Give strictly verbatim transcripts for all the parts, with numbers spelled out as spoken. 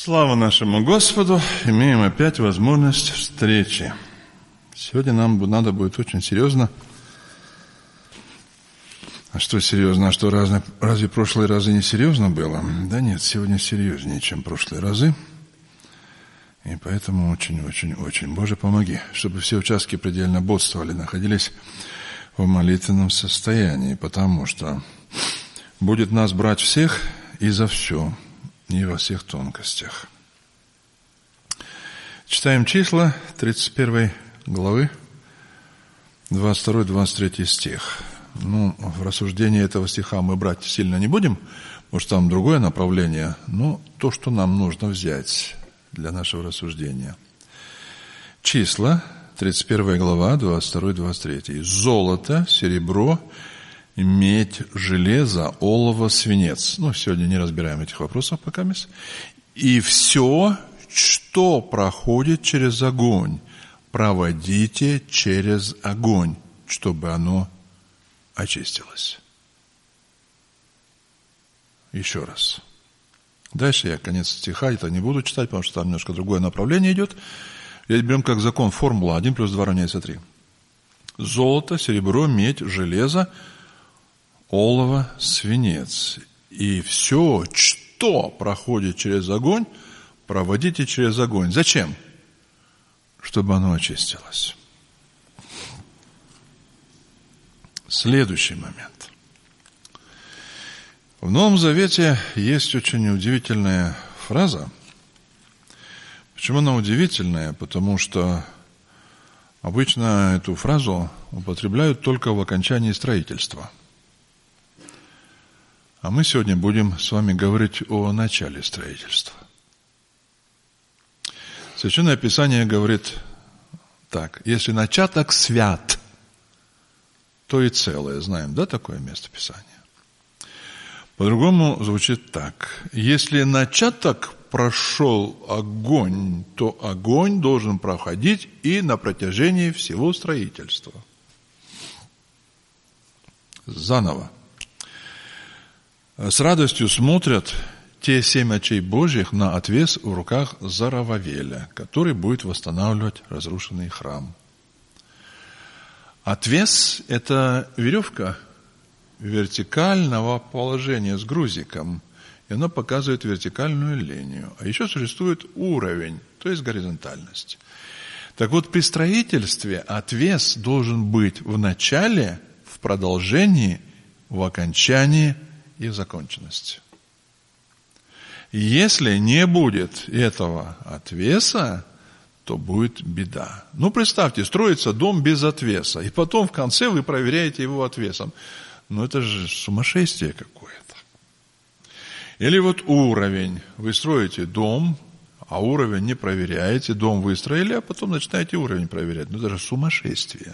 Слава нашему Господу! Имеем опять возможность встречи. Сегодня нам надо будет очень серьезно. А что серьезно? А что, разве, разве прошлые разы не серьезно было? Да нет, сегодня серьезнее, чем прошлые разы. И поэтому очень-очень-очень, Боже, помоги, чтобы все участки предельно бодствовали, находились в молитвенном состоянии, потому что будет нас брать всех и за все, и во всех тонкостях. Читаем числа тридцать первой главы, двадцать второй - двадцать третий стих. Ну, в рассуждении этого стиха мы брать сильно не будем, потому что там другое направление, но то, что нам нужно взять для нашего рассуждения. Числа, тридцать первая глава, двадцать второй - двадцать третий. Золото, серебро, медь, железо, олово, свинец. Ну, сегодня не разбираем этих вопросов пока. И все, что проходит через огонь, проводите через огонь, чтобы оно очистилось. Еще раз. Дальше я конец стиха это не буду читать, потому что там немножко другое направление идет. Я берем как закон формула один плюс два равняется три. Золото, серебро, медь, железо, олово, свинец. И все, что проходит через огонь, проводите через огонь. Зачем? Чтобы оно очистилось. Следующий момент. В Новом Завете есть очень удивительная фраза. Почему она удивительная? Потому что обычно эту фразу употребляют только в окончании строительства. А мы сегодня будем с вами говорить о начале строительства. Священное Писание говорит так: если начаток свят, то и целое. Знаем, да, такое место Писания? По-другому звучит так: если начаток прошел огонь, то огонь должен проходить и на протяжении всего строительства. Заново. С радостью смотрят те семь очей Божьих на отвес в руках Зарававеля, который будет восстанавливать разрушенный храм. Отвес – это веревка вертикального положения с грузиком, и она показывает вертикальную линию. А еще существует уровень, то есть горизонтальность. Так вот, при строительстве отвес должен быть в начале, в продолжении, в окончании и в законченности. Если не будет этого отвеса, то будет беда. Ну, представьте, строится дом без отвеса, и потом в конце вы проверяете его отвесом. Ну, это же сумасшествие какое-то. Или вот уровень. Вы строите дом, а уровень не проверяете. Дом выстроили, а потом начинаете уровень проверять. Ну, это же сумасшествие.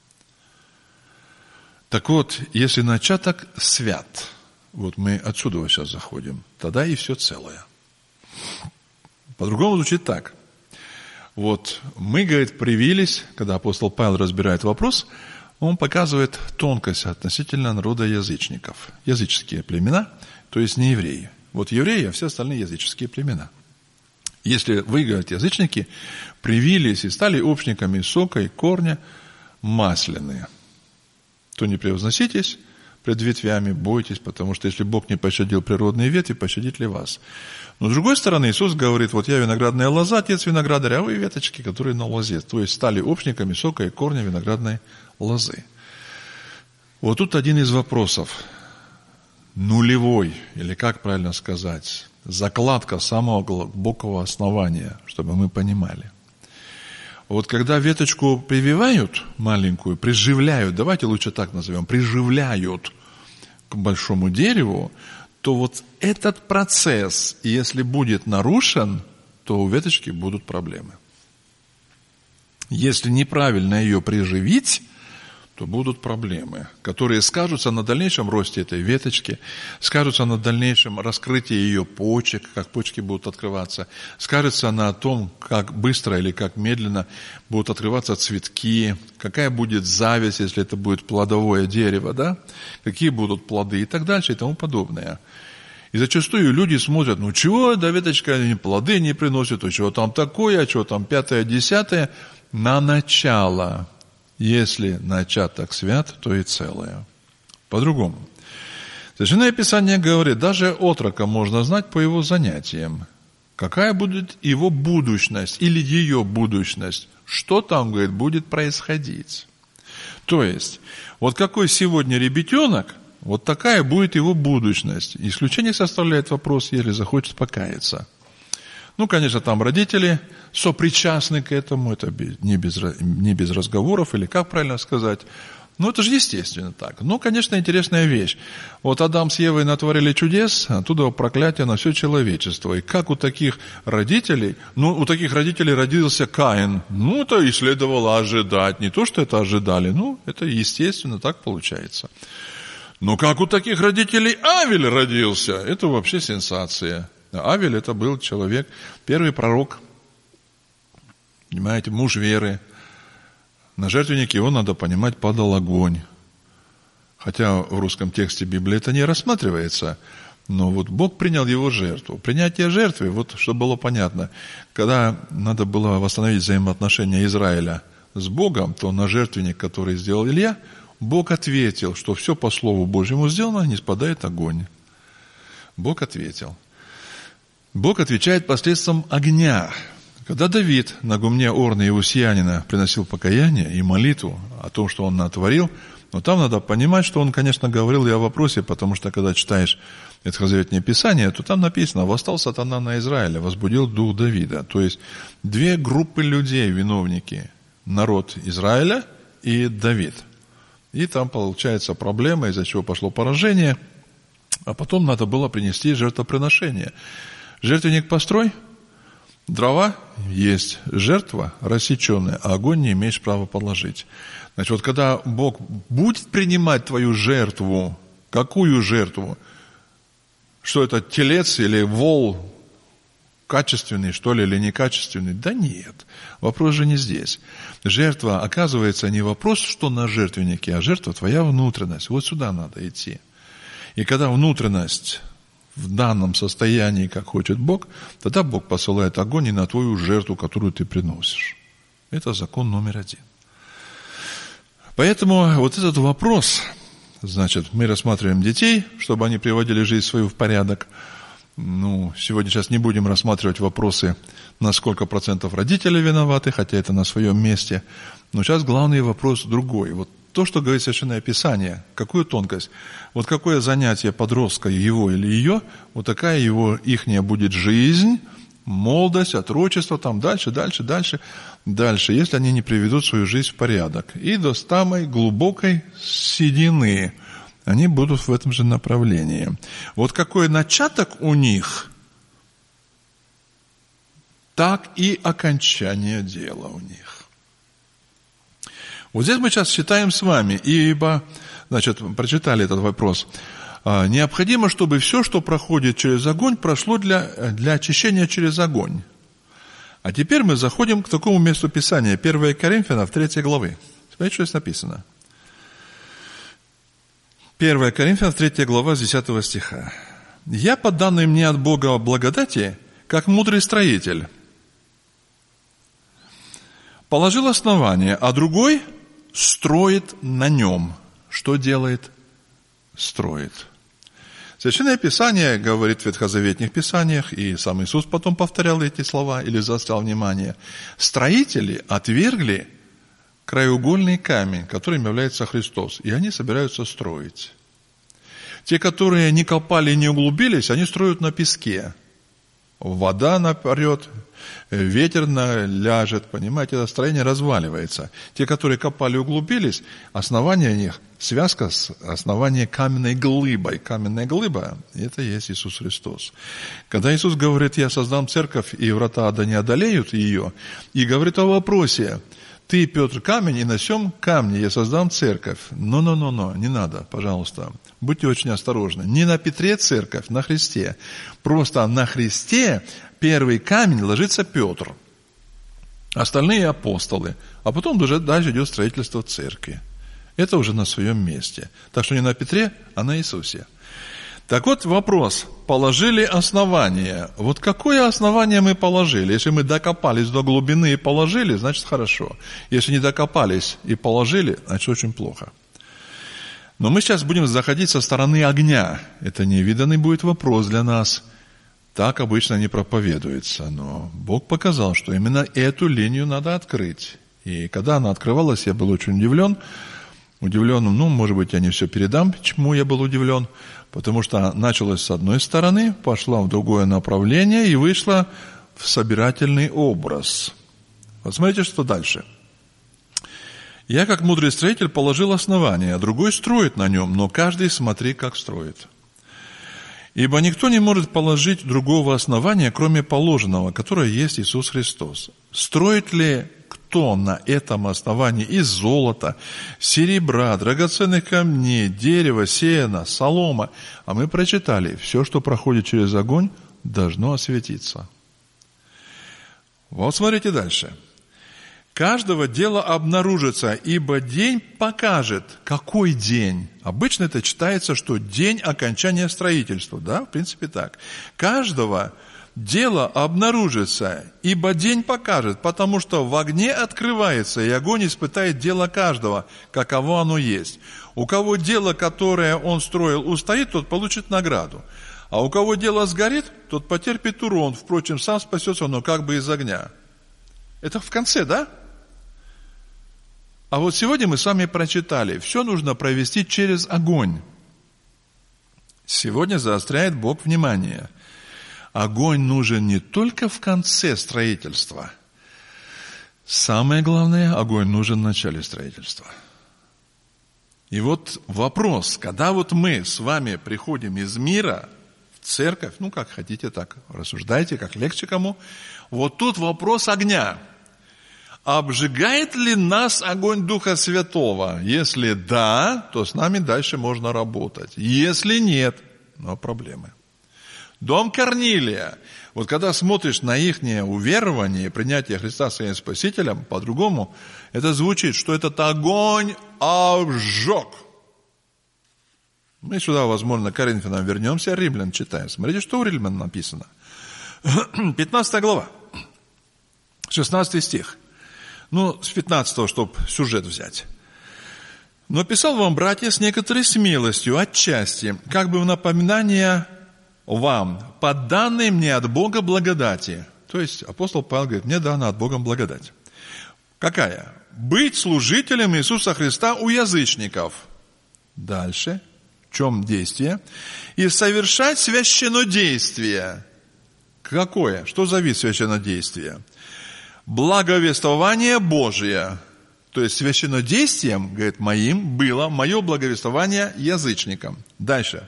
Так вот, если начаток свят, вот мы отсюда вот сейчас заходим, тогда и все целое. По-другому звучит так. Вот мы, говорит, привились, когда апостол Павел разбирает вопрос, он показывает тонкость относительно народа язычников. Языческие племена, то есть не евреи. Вот евреи, а все остальные языческие племена. Если вы, говорит, язычники, привились и стали общниками сока и корня масляные, то не превозноситесь пред ветвями, бойтесь, потому что если Бог не пощадил природные ветви, пощадит ли вас? Но с другой стороны, Иисус говорит: вот я виноградная лоза, отец виноградаря, а вы веточки, которые на лозе. То есть стали общниками сока и корня виноградной лозы. Вот тут один из вопросов. Нулевой, или как правильно сказать, закладка самого глубокого основания, чтобы мы понимали. Вот когда веточку прививают маленькую, приживляют, давайте лучше так назовем, приживляют к большому дереву, то вот этот процесс, если будет нарушен, то у веточки будут проблемы. Если неправильно ее приживить, то будут проблемы, которые скажутся на дальнейшем росте этой веточки, скажутся на дальнейшем раскрытии ее почек, как почки будут открываться, скажется на том, как быстро или как медленно будут открываться цветки, какая будет зависть, если это будет плодовое дерево, да? Какие будут плоды и так дальше и тому подобное. И зачастую люди смотрят, ну чего, да веточка плоды не приносит, а чего там такое, а чего там пятое, десятое. На начало. Если начаток свят, то и целое. По-другому. Священное Писание говорит, даже отрока можно знать по его занятиям. Какая будет его будущность или ее будущность. Что там, говорит, будет происходить. То есть, вот какой сегодня ребятенок, вот такая будет его будущность. Исключение составляет вопрос, если захочет покаяться. Ну, конечно, там родители сопричастны к этому, это не без, не без разговоров, или как правильно сказать. Ну, это же естественно так. Ну, конечно, интересная вещь. Вот Адам с Евой натворили чудес, оттуда проклятие на все человечество. И как у таких родителей, ну, у таких родителей родился Каин. Ну, это и следовало ожидать. Не то, что это ожидали, ну, это естественно, так получается. Но как у таких родителей Авель родился, это вообще сенсация. Авель это был человек, первый пророк, понимаете, муж веры. На жертвенник его, надо понимать, падал огонь. Хотя в русском тексте Библии это не рассматривается, но вот Бог принял его жертву. Принятие жертвы, вот чтобы было понятно, когда надо было восстановить взаимоотношения Израиля с Богом, то на жертвенник, который сделал Илья, Бог ответил, что все по Слову Божьему сделано, не спадает огонь. Бог ответил. Бог отвечает посредством огня. Когда Давид на гумне Орна и Усиянина приносил покаяние и молитву о том, что он натворил, но там надо понимать, что он, конечно, говорил и о вопросе, потому что, когда читаешь Ветхозаветное Писание, то там написано: «Восстал сатана на Израиля, возбудил дух Давида». То есть, две группы людей, виновники. Народ Израиля и Давид. И там получается проблема, из-за чего пошло поражение, а потом надо было принести жертвоприношение. Жертвенник построй, дрова есть, жертва рассеченная, а огонь не имеешь права положить. Значит, вот когда Бог будет принимать твою жертву, какую жертву? Что это, телец или вол? Качественный, что ли, или некачественный? Да нет. Вопрос же не здесь. Жертва, оказывается, не вопрос, что на жертвеннике, а жертва твоя внутренность. Вот сюда надо идти. И когда внутренность в данном состоянии, как хочет Бог, тогда Бог посылает огонь и на твою жертву, которую ты приносишь. Это закон номер один. Поэтому вот этот вопрос, значит, мы рассматриваем детей, чтобы они приводили жизнь свою в порядок. Ну, сегодня сейчас не будем рассматривать вопросы, на сколько процентов родители виноваты, хотя это на своем месте. Но сейчас главный вопрос другой. Вот то, что говорит Священное Писание, какую тонкость, вот какое занятие подростка, его или ее, вот такая его, ихняя будет жизнь, молодость, отрочество, там дальше, дальше, дальше, дальше, если они не приведут свою жизнь в порядок. И до самой глубокой седины они будут в этом же направлении. Вот какой начаток у них, так и окончание дела у них. Вот здесь мы сейчас считаем с вами, ибо, значит, прочитали этот вопрос. Необходимо, чтобы все, что проходит через огонь, прошло для, для очищения через огонь. А теперь мы заходим к такому месту Писания. первое Коринфянам, третьей главы. Смотрите, что здесь написано. первое Коринфянам, третья глава, с десятого стиха. «Я, по данной мне от Бога благодати, как мудрый строитель, положил основание, а другой строит на нем». Что делает? Строит. Священное Писание говорит в ветхозаветных писаниях, и сам Иисус потом повторял эти слова или заострял внимание. Строители отвергли краеугольный камень, которым является Христос, и они собираются строить. Те, которые не копали и не углубились, они строят на песке. Вода напрет, ветер ляжет, понимаете, это строение разваливается. Те, которые копали и углубились, основание них, связка с основанием каменной глыбой. Каменная глыба – это есть Иисус Христос. Когда Иисус говорит: «Я создам церковь, и врата ада не одолеют ее», и говорит о вопросе: «Ты, Петр, камень, и на сем камне я создам церковь». Но-но-но-но, не надо, пожалуйста. Будьте очень осторожны. Не на Петре церковь, на Христе. Просто на Христе первый камень ложится Петр. Остальные апостолы. А потом уже дальше идет строительство церкви. Это уже на своем месте. Так что не на Петре, а на Иисусе. Так вот вопрос. Положили основание. Вот какое основание мы положили? Если мы докопались до глубины и положили, значит хорошо. Если не докопались и положили, значит очень плохо. Но мы сейчас будем заходить со стороны огня. Это невиданный будет вопрос для нас. Так обычно не проповедуется. Но Бог показал, что именно эту линию надо открыть. И когда она открывалась, я был очень удивлен. Удивлен, ну, может быть, я не все передам, почему я был удивлен. Потому что началась с одной стороны, пошла в другое направление и вышла в собирательный образ. Вот смотрите, что дальше. Я, как мудрый строитель, положил основание, а другой строит на нем, но каждый смотри, как строит. Ибо никто не может положить другого основания, кроме положенного, которое есть Иисус Христос. Строит ли кто на этом основании из золота, серебра, драгоценных камней, дерева, сена, солома? А мы прочитали, все, что проходит через огонь, должно осветиться. Вот смотрите дальше. Каждого дела обнаружится, ибо день покажет. Какой день? Обычно это читается, что день окончания строительства. Да, в принципе так. Каждого дело обнаружится, ибо день покажет, потому что в огне открывается, и огонь испытает дело каждого, каково оно есть. У кого дело, которое он строил, устоит, тот получит награду. А у кого дело сгорит, тот потерпит урон. Впрочем, сам спасется, но как бы из огня. Это в конце, да? А вот сегодня мы с вами прочитали, все нужно провести через огонь. Сегодня заостряет Бог внимание. Огонь нужен не только в конце строительства. Самое главное, огонь нужен в начале строительства. И вот вопрос, когда вот мы с вами приходим из мира в церковь, ну как хотите, так рассуждайте, как легче кому, вот тут вопрос огня. Обжигает ли нас огонь Духа Святого? Если да, то с нами дальше можно работать. Если нет, но проблемы. Дом Корнилия. Вот когда смотришь на их уверование и принятие Христа своим Спасителем, по-другому это звучит, что этот огонь обжег. Мы сюда, возможно, к Коринфянам вернемся, Римлян читаем. Смотрите, что у Римлян написано. пятнадцатая глава, шестнадцатый стих. Ну, с пятнадцатого, чтобы сюжет взять. «Но писал вам, братья, с некоторой смелостью, отчасти, как бы в напоминание вам, по данной мне от Бога благодати». То есть апостол Павел говорит, мне дана от Бога благодать. Какая? «Быть служителем Иисуса Христа у язычников». Дальше. В чем действие? «И совершать священнодействие». Какое? Что за вид священнодействия? Благовествование Божие. То есть священнодействием, говорит, моим было мое благовествование язычникам. Дальше.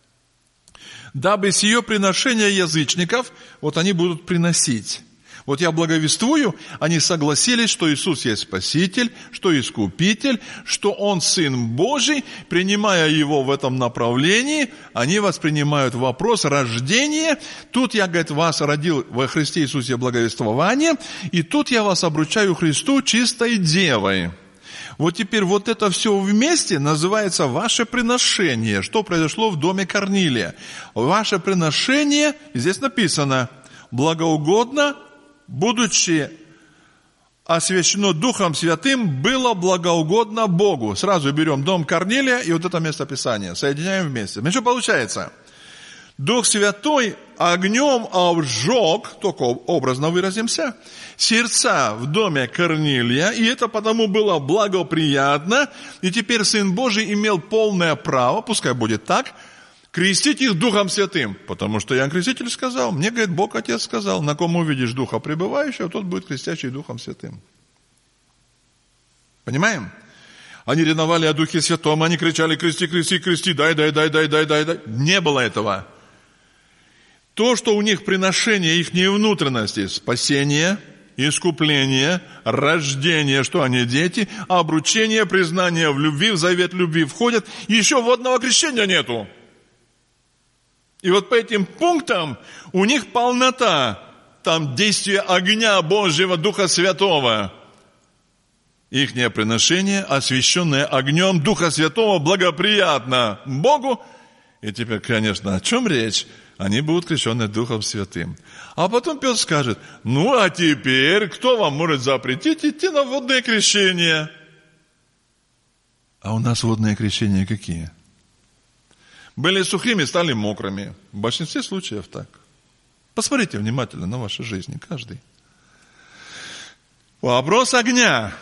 Дабы сие приношение язычников, вот они будут приносить. Вот я благовествую, они согласились, что Иисус есть Спаситель, что Искупитель, что Он Сын Божий. Принимая Его в этом направлении, они воспринимают вопрос рождения. Тут я, говорит, вас родил во Христе Иисусе благовествование, и тут я вас обручаю Христу чистой девой. Вот теперь вот это все вместе называется ваше приношение. Что произошло в доме Корнилия? Ваше приношение, здесь написано, благоугодно, будучи освящено Духом Святым, было благоугодно Богу. Сразу берем дом Корнилия и вот это местописание, соединяем вместе. Ну что получается? Дух Святой огнем обжег, только образно выразимся, сердца в доме Корнилия, и это потому было благоприятно, и теперь Сын Божий имел полное право, пускай будет так, крестить их Духом Святым, потому что Иоанн Креститель сказал, мне, говорит, Бог Отец сказал, на ком увидишь Духа пребывающего, тот будет крестящий Духом Святым. Понимаем? Они ревновали о Духе Святом, они кричали, крести, крести, крести, дай, дай, дай, дай, дай, дай, дай. Не было этого. То, что у них приношение их внутренности, спасение, искупление, рождение, что они дети, обручение, признание в любви, в завет любви входят, и еще водного крещения нету. И вот по этим пунктам у них полнота, там действие огня Божьего, Духа Святого. Ихнее приношение, освященное огнем Духа Святого, благоприятно Богу, И теперь, конечно, о чем речь? Они будут крещены Духом Святым. А потом Петр скажет: ну, а теперь кто вам может запретить идти на водное крещение? А у нас водные крещения какие? Были сухими, стали мокрыми. В большинстве случаев так. Посмотрите внимательно на ваши жизни, каждый. Вопрос огня.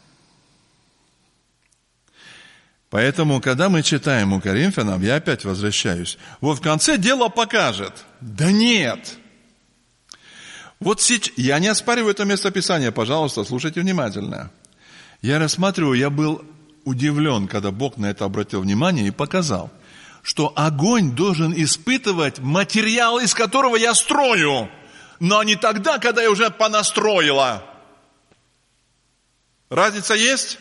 Поэтому, когда мы читаем у Коринфянам, я опять возвращаюсь, вот в конце дело покажет. Да нет. Вот сейчас, я не оспариваю это местописание, пожалуйста, слушайте внимательно. Я рассматриваю, я был удивлен, когда Бог на это обратил внимание и показал, что огонь должен испытывать материал, из которого я строю, но не тогда, когда я уже понастроила. Разница есть?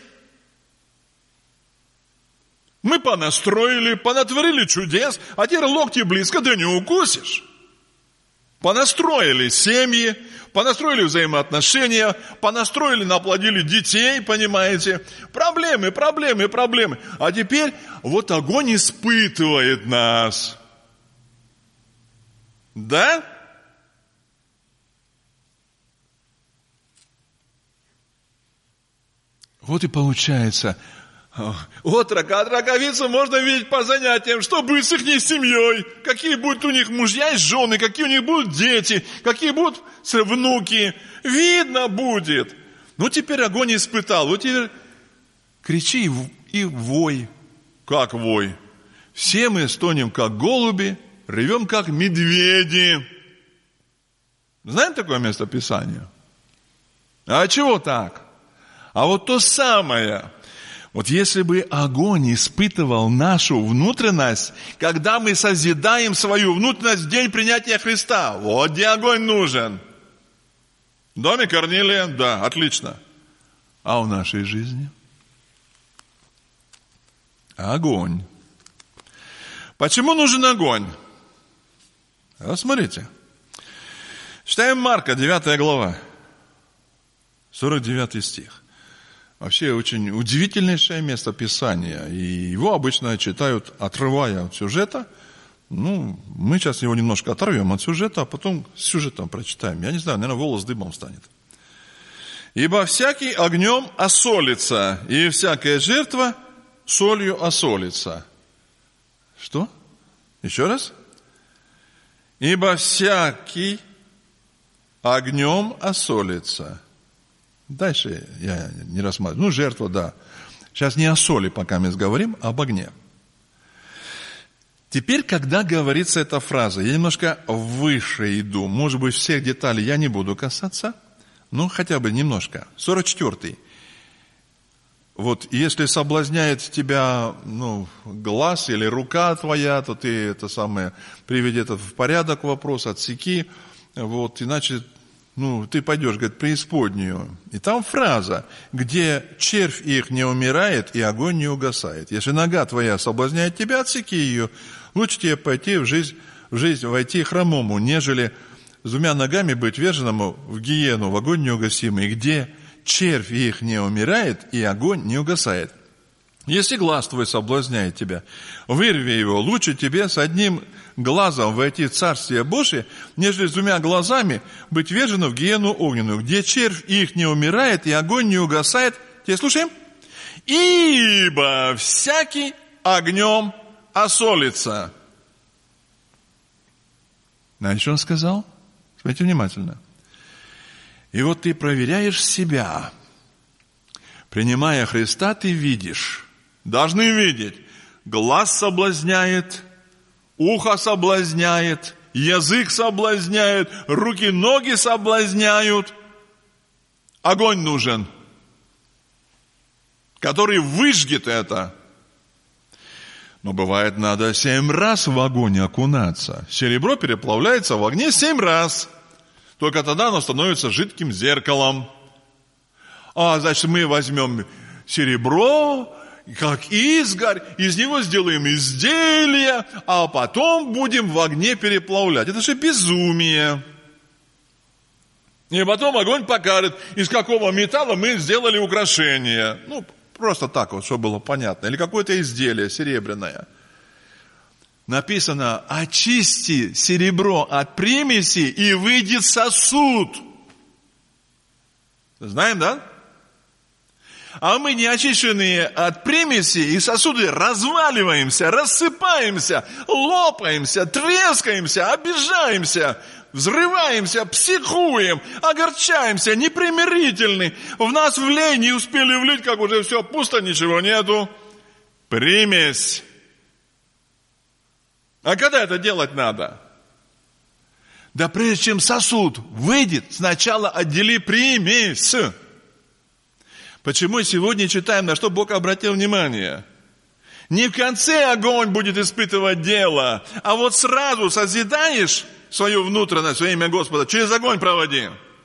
Мы понастроили, понатворили чудес, а теперь локти близко, да не укусишь. Понастроили семьи, понастроили взаимоотношения, понастроили, наплодили детей, понимаете? Проблемы, проблемы, проблемы. А теперь вот огонь испытывает нас. Да? Вот и получается... Отрока, от раковицу можно видеть по занятиям, что будет с их семьей, какие будут у них мужья и жены, какие у них будут дети, какие будут внуки. Видно будет. Ну, теперь огонь испытал. Вот теперь кричи и вой. Как вой? Все мы стонем, как голуби, ревем, как медведи. Знаем такое местописание? А чего так? А вот то самое... Вот если бы огонь испытывал нашу внутренность, когда мы созидаем свою внутренность в день принятия Христа, вот где огонь нужен. В доме Корнилия, да, отлично. А в нашей жизни? Огонь. Почему нужен огонь? Вот смотрите. Читаем Марка, девятая глава, сорок девятый стих. Вообще очень удивительнейшее место Писания. И его обычно читают, отрывая от сюжета. Ну, мы сейчас его немножко оторвем от сюжета, а потом с сюжетом прочитаем. Я не знаю, наверное, волос дыбом станет. «Ибо всякий огнем осолится, и всякая жертва солью осолится». Что? Еще раз? «Ибо всякий огнем осолится». Дальше я не рассматриваю. Ну, жертва, да. Сейчас не о соли пока мы говорим, а об огне. Теперь, когда говорится эта фраза, я немножко выше иду. Может быть, всех деталей я не буду касаться, но хотя бы немножко. сорок четвёртый. Вот, если соблазняет тебя, ну, глаз или рука твоя, то ты это самое, приведи это в порядок вопрос, отсеки. Вот, иначе... Ну, ты пойдешь, говорит, преисподнюю. И там фраза, где червь их не умирает и огонь не угасает. Если нога твоя соблазняет тебя, отсеки ее. Лучше тебе пойти в жизнь, в жизнь войти хромому, нежели с двумя ногами быть верженному в гиену, в огонь неугасимый, где червь их не умирает и огонь не угасает. Если глаз твой соблазняет тебя, вырви его. Лучше тебе с одним глазом войти в Царствие Божие, нежели с двумя глазами быть верженным в гиену огненную, где червь их не умирает и огонь не угасает. Теперь слушаем. Ибо всякий огнем осолится. Знаете, что он сказал? Смотрите внимательно. И вот ты проверяешь себя. Принимая Христа, ты видишь. Должны видеть. Глаз соблазняет, ухо соблазняет, язык соблазняет, руки, ноги соблазняют. Огонь нужен, который выжгет это. Но бывает, надо семь раз в огонь окунаться. Серебро переплавляется в огне семь раз. Только тогда оно становится жидким зеркалом. А, значит, мы возьмем серебро, как изгорь, из него сделаем изделие, а потом будем в огне переплавлять. Это же безумие. И потом огонь покажет, из какого металла мы сделали украшение. Ну, просто так вот, чтобы было понятно. Или какое-то изделие серебряное. написано: очисти серебро от примеси, и выйдет сосуд. Знаем, да? А мы, не очищенные от примеси и сосуды, разваливаемся, рассыпаемся, лопаемся, трескаемся, обижаемся, взрываемся, психуем, огорчаемся, непримирительны. В нас влей, не успели влить, как уже все пусто, ничего нету. Примесь. А когда это делать надо? Да прежде чем сосуд выйдет, сначала отдели примесь. Почему сегодня читаем, на что Бог обратил внимание? Не в конце огонь будет испытывать дело, а вот сразу созидаешь свою внутренность во имя Господа, через огонь проводи.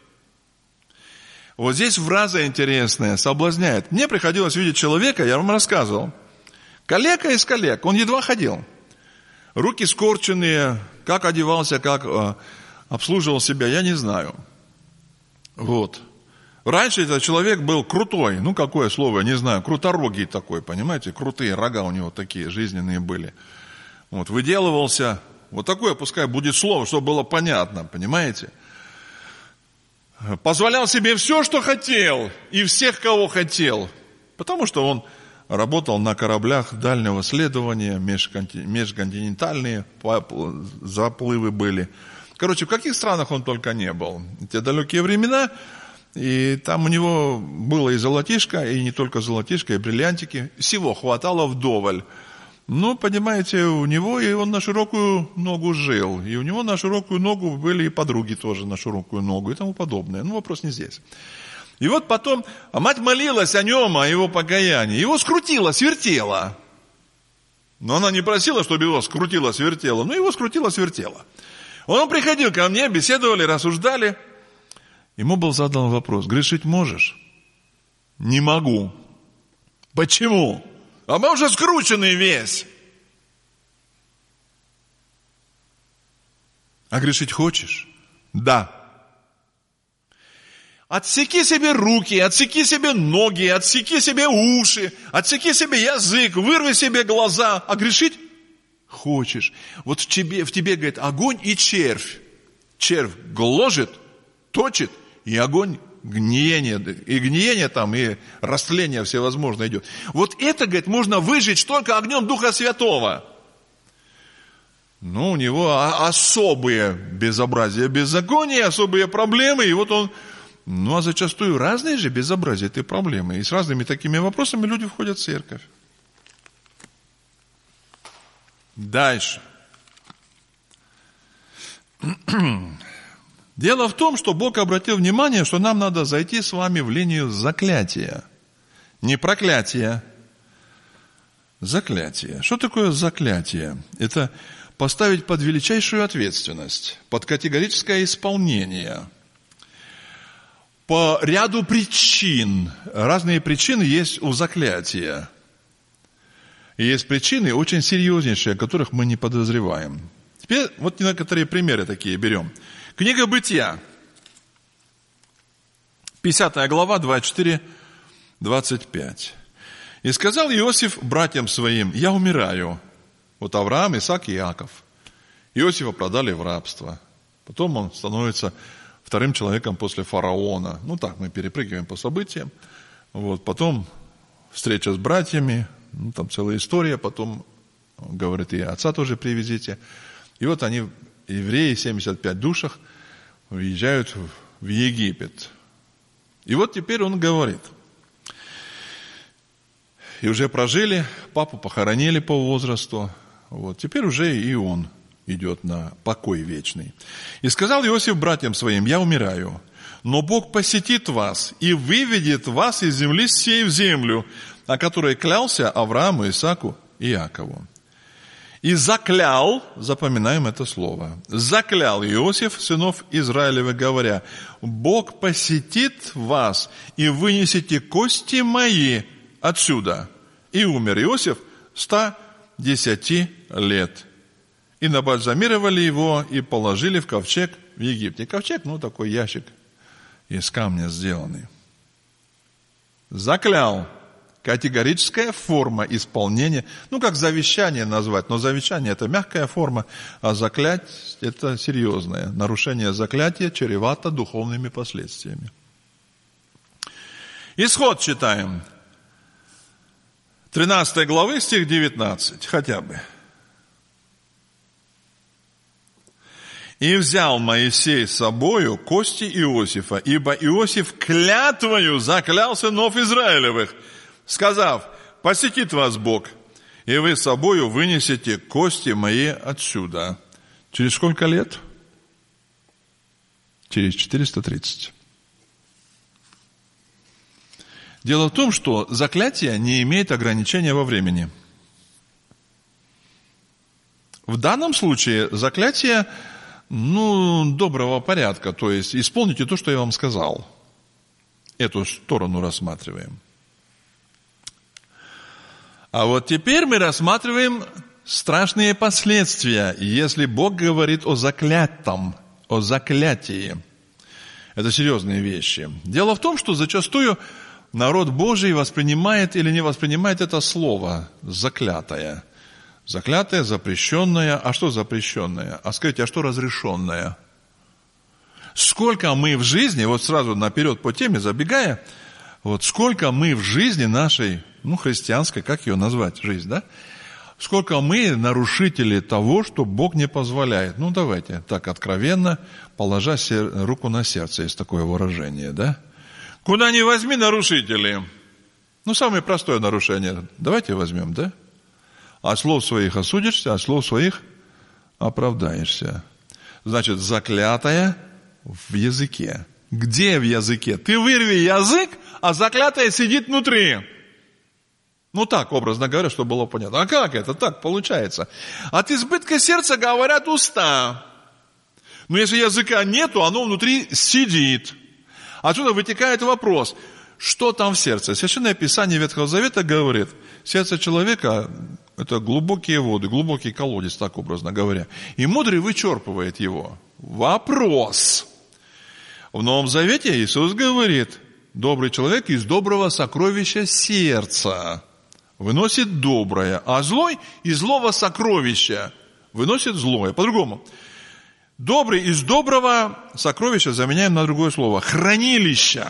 Вот здесь фраза интересная, соблазняет. Мне приходилось видеть человека, я вам рассказывал, калека из калек, он едва ходил. Руки скорченные, как одевался, как э, обслуживал себя, я не знаю. Вот. Раньше этот человек был крутой, ну какое слово, я не знаю, круторогий такой, понимаете, крутые рога у него такие жизненные были. Вот, выделывался, вот такое пускай будет слово, чтобы было понятно, понимаете. Позволял себе все, что хотел, и всех, кого хотел, потому что он работал на кораблях дальнего следования, межконтинентальные заплывы были. Короче, в каких странах он только не был. Те далекие времена, и там у него было и золотишко, и не только золотишко, и бриллиантики. Всего хватало вдоволь. Ну, понимаете, у него и он на широкую ногу жил. И у него на широкую ногу были и подруги тоже на широкую ногу и тому подобное. Ну, вопрос не здесь. И вот потом, а мать молилась о нем, о его покаянии. Его скрутило, свертело. Но она не просила, чтобы его скрутило, свертело. Но его скрутило, свертело. Он приходил ко мне, беседовали, рассуждали. Ему был задан вопрос: грешить можешь? Не могу. Почему? А мы уже скрученный весь. А грешить хочешь? Да. Отсеки себе руки, отсеки себе ноги, отсеки себе уши, отсеки себе язык, вырви себе глаза. А грешить хочешь. Вот в тебе, в тебе, говорит, огонь и червь. Червь гложет, точит, и огонь гниение. И гниение там, и растление всевозможное идет. Вот это, говорит, можно выжечь только огнем Духа Святого. Ну, у него особые безобразия, беззакония, особые проблемы. И вот он, ну, а зачастую разные же безобразия, это проблемы. И с разными такими вопросами люди входят в церковь. Дальше. Дело в том, что Бог обратил внимание, что нам надо зайти с вами в линию заклятия. Не проклятия. Заклятие. Что такое заклятие? Это поставить под величайшую ответственность, под категорическое исполнение. По ряду причин. Разные причины есть у заклятия. И есть причины очень серьезнейшие, о которых мы не подозреваем. Теперь вот некоторые примеры такие берем. Книга Бытия, пятидесятая глава, двадцать четыре двадцать пять. «И сказал Иосиф братьям своим: я умираю». Вот Авраам, Исаак и Иаков. Иосифа продали в рабство. Потом он становится вторым человеком после фараона. Ну так, мы перепрыгиваем по событиям. Вот, потом встреча с братьями, ну там целая история. Потом говорит: и отца тоже привезите. И вот они... евреи, семьдесят пять душах, уезжают в Египет. И вот теперь он говорит. И уже прожили, папу похоронили по возрасту. Вот, теперь уже и он идет на покой вечный. «И сказал Иосиф братьям своим: я умираю, но Бог посетит вас и выведет вас из земли сей в землю, о которой клялся Аврааму, Исааку и Иакову». И заклял, запоминаем это слово, заклял Иосиф сынов Израилевых, говоря: Бог посетит вас и вынесете кости мои отсюда. И умер Иосиф ста десяти лет. И набальзамировали его и положили в ковчег в Египте. Ковчег, ну, такой ящик из камня сделанный. Заклял. Категорическая форма исполнения. Ну, как завещание назвать. Но завещание – это мягкая форма, а заклятие – это серьезное. Нарушение заклятия чревато духовными последствиями. Исход читаем. тринадцатой главы, стих девятнадцать, хотя бы. «И взял Моисей с собою кости Иосифа, ибо Иосиф клятвою заклял сынов Израилевых, сказав: посетит вас Бог, и вы с собою вынесете кости мои отсюда». Через сколько лет? Через четыреста тридцать. Дело в том, что заклятие не имеет ограничения во времени. В данном случае заклятие, ну, доброго порядка, то есть исполните то, что я вам сказал. Эту сторону рассматриваем. А вот теперь мы рассматриваем страшные последствия, если Бог говорит о заклятом, о заклятии. Это серьезные вещи. Дело в том, что зачастую народ Божий воспринимает или не воспринимает это слово «заклятое». Заклятое, запрещенное. А что запрещенное? А скажите, а что разрешенное? Сколько мы в жизни, вот сразу наперед по теме забегая, вот сколько мы в жизни нашей, ну, христианской, как ее назвать, жизнь, да? Сколько мы нарушители того, что Бог не позволяет. Ну, давайте так откровенно, положа руку на сердце, есть такое выражение, да? Куда ни возьми нарушители. Ну, самое простое нарушение. Давайте возьмем, да? От слов своих осудишься, от слов своих оправдаешься. Значит, заклятое в языке. Где в языке? Ты вырви язык, а заклятое сидит внутри. Ну так, образно говоря, чтобы было понятно. А как это так получается? От избытка сердца говорят уста. Но если языка нету, оно внутри сидит. Отсюда вытекает вопрос, что там в сердце? Священное Писание Ветхого Завета говорит, сердце человека – это глубокие воды, глубокий колодец, так образно говоря. И мудрый вычерпывает его. Вопрос. В Новом Завете Иисус говорит, добрый человек из доброго сокровища сердца выносит доброе, а злой из злого сокровища выносит злое. По-другому. Добрый из доброго сокровища заменяем на другое слово. Хранилище.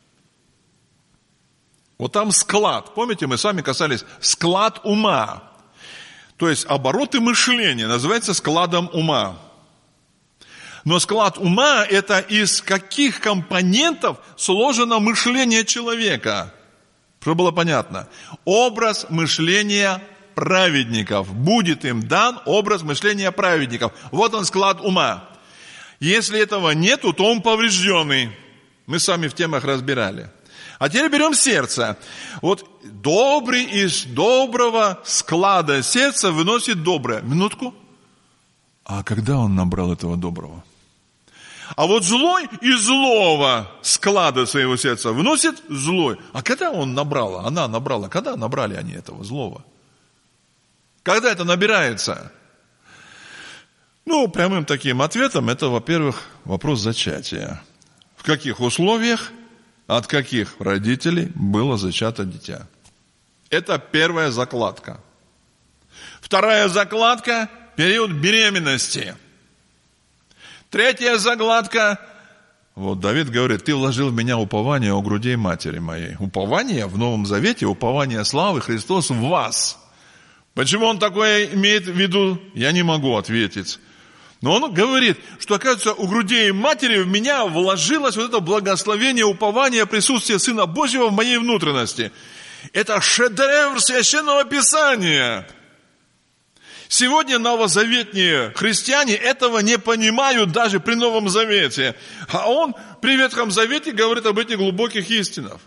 Вот там склад. Помните, мы с вами касались склад ума. То есть обороты мышления называется складом ума. Но склад ума – это из каких компонентов сложено мышление человека? Чтобы было понятно. Образ мышления праведников. Будет им дан образ мышления праведников. Вот он склад ума. Если этого нету, то он поврежденный. Мы с вами в темах разбирали. А теперь берем сердце. Вот добрый из доброго склада сердца выносит доброе. Минутку. А когда он набрал этого доброго? А вот злой из злого склада своего сердца выносит злой. А когда он набрал? Она набрала. Когда набрали они этого злого? Когда это набирается? Ну, прямым таким ответом это, во-первых, вопрос зачатия. В каких условиях, от каких родителей было зачато дитя? Это первая закладка. Вторая закладка – период беременности. Третья закладка – вот Давид говорит, ты вложил в меня упование о грудей матери моей. Упование в Новом Завете, упование славы Христос в вас. Почему он такое имеет в виду, я не могу ответить. Но он говорит, что, оказывается, у грудей матери в меня вложилось вот это благословение, упование, присутствие Сына Божьего в моей внутренности. Это шедевр Священного Писания. Сегодня новозаветные христиане этого не понимают даже при Новом Завете. А он при Ветхом Завете говорит об этих глубоких истинах.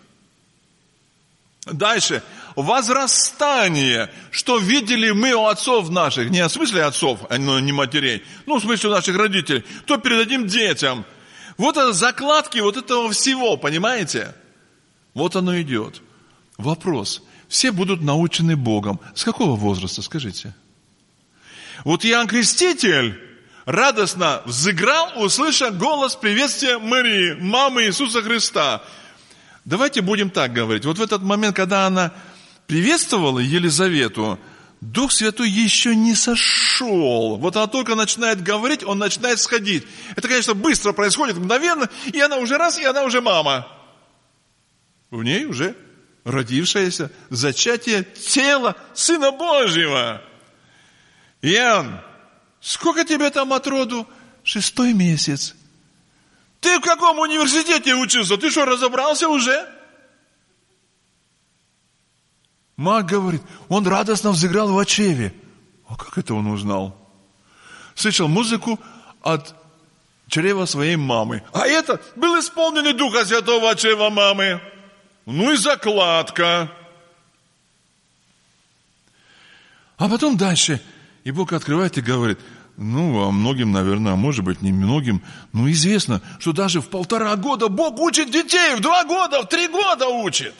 Дальше. Возрастание. Что видели мы у отцов наших. Не в смысле отцов, а не матерей. Ну, в смысле у наших родителей. То передадим детям. Вот это закладки вот этого всего, понимаете? Вот оно идет. Вопрос. Все будут научены Богом. С какого возраста, скажите? Вот Иоанн Креститель радостно взыграл, услыша голос приветствия Марии, мамы Иисуса Христа. Давайте будем так говорить. Вот в этот момент, когда она приветствовала Елизавету, Дух Святой еще не сошел. Вот она только начинает говорить, он начинает сходить. Это, конечно, быстро происходит, мгновенно, и она уже раз, и она уже мама. В ней уже родившееся зачатие тела Сына Божьего. Иоанн, сколько тебе там от роду? Шестой месяц. Ты в каком университете учился? Ты что, разобрался уже? Мать говорит, он радостно взыграл в очреве. А как это он узнал? Слышал музыку от чрева своей мамы. А это был исполненный Духа Святого от чрева мамы. Ну и закладка. А потом дальше. И Бог открывает и говорит, ну, а многим, наверное, а может быть, не многим, но известно, что даже в полтора года Бог учит детей, в два года, в три года учит.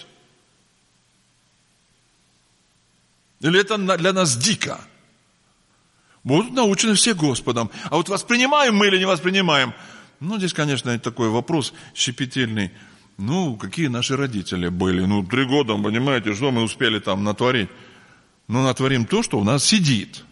Или это для нас дико? Будут научены все Господом. А вот воспринимаем мы или не воспринимаем? Ну, здесь, конечно, это такой вопрос щепетильный. Ну, какие наши родители были? Ну, три года, понимаете, что мы успели там натворить? Ну, натворим то, что у нас сидит.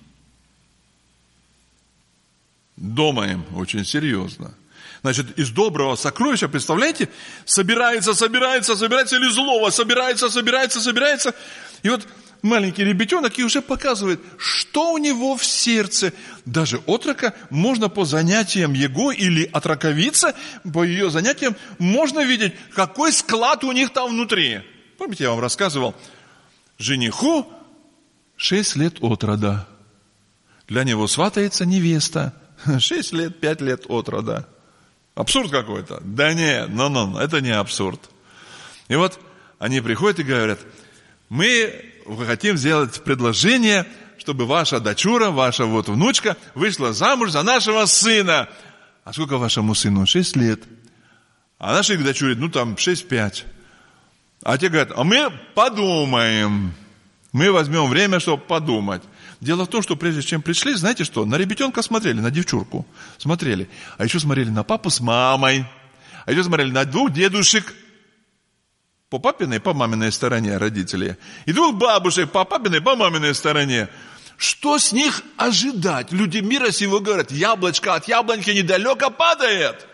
Думаем очень серьезно. Значит, из доброго сокровища, представляете, собирается, собирается, собирается, или злого собирается, собирается, собирается. И вот маленький ребятенок и уже показывает, что у него в сердце. Даже отрока можно по занятиям его или отроковица, по ее занятиям, можно видеть, какой склад у них там внутри. Помните, я вам рассказывал, жениху шесть лет от рода. Для него сватается невеста. Шесть лет, пять лет от рода. Абсурд какой-то? Да нет, ну, ну, это не абсурд. И вот они приходят и говорят, мы хотим сделать предложение, чтобы ваша дочура, ваша вот внучка вышла замуж за нашего сына. А сколько вашему сыну? Шесть лет. А нашей дочуре, ну там, шесть-пять. А те говорят, а мы подумаем. Мы возьмем время, чтобы подумать. Дело в том, что прежде чем пришли, знаете что, на ребятенка смотрели, на девчурку смотрели. А еще смотрели на папу с мамой. А еще смотрели на двух дедушек. По папиной и по маминой стороне родители. И двух бабушек по папиной и по маминой стороне. Что с них ожидать? Люди мира сего говорят, яблочко от яблоньки недалеко падает.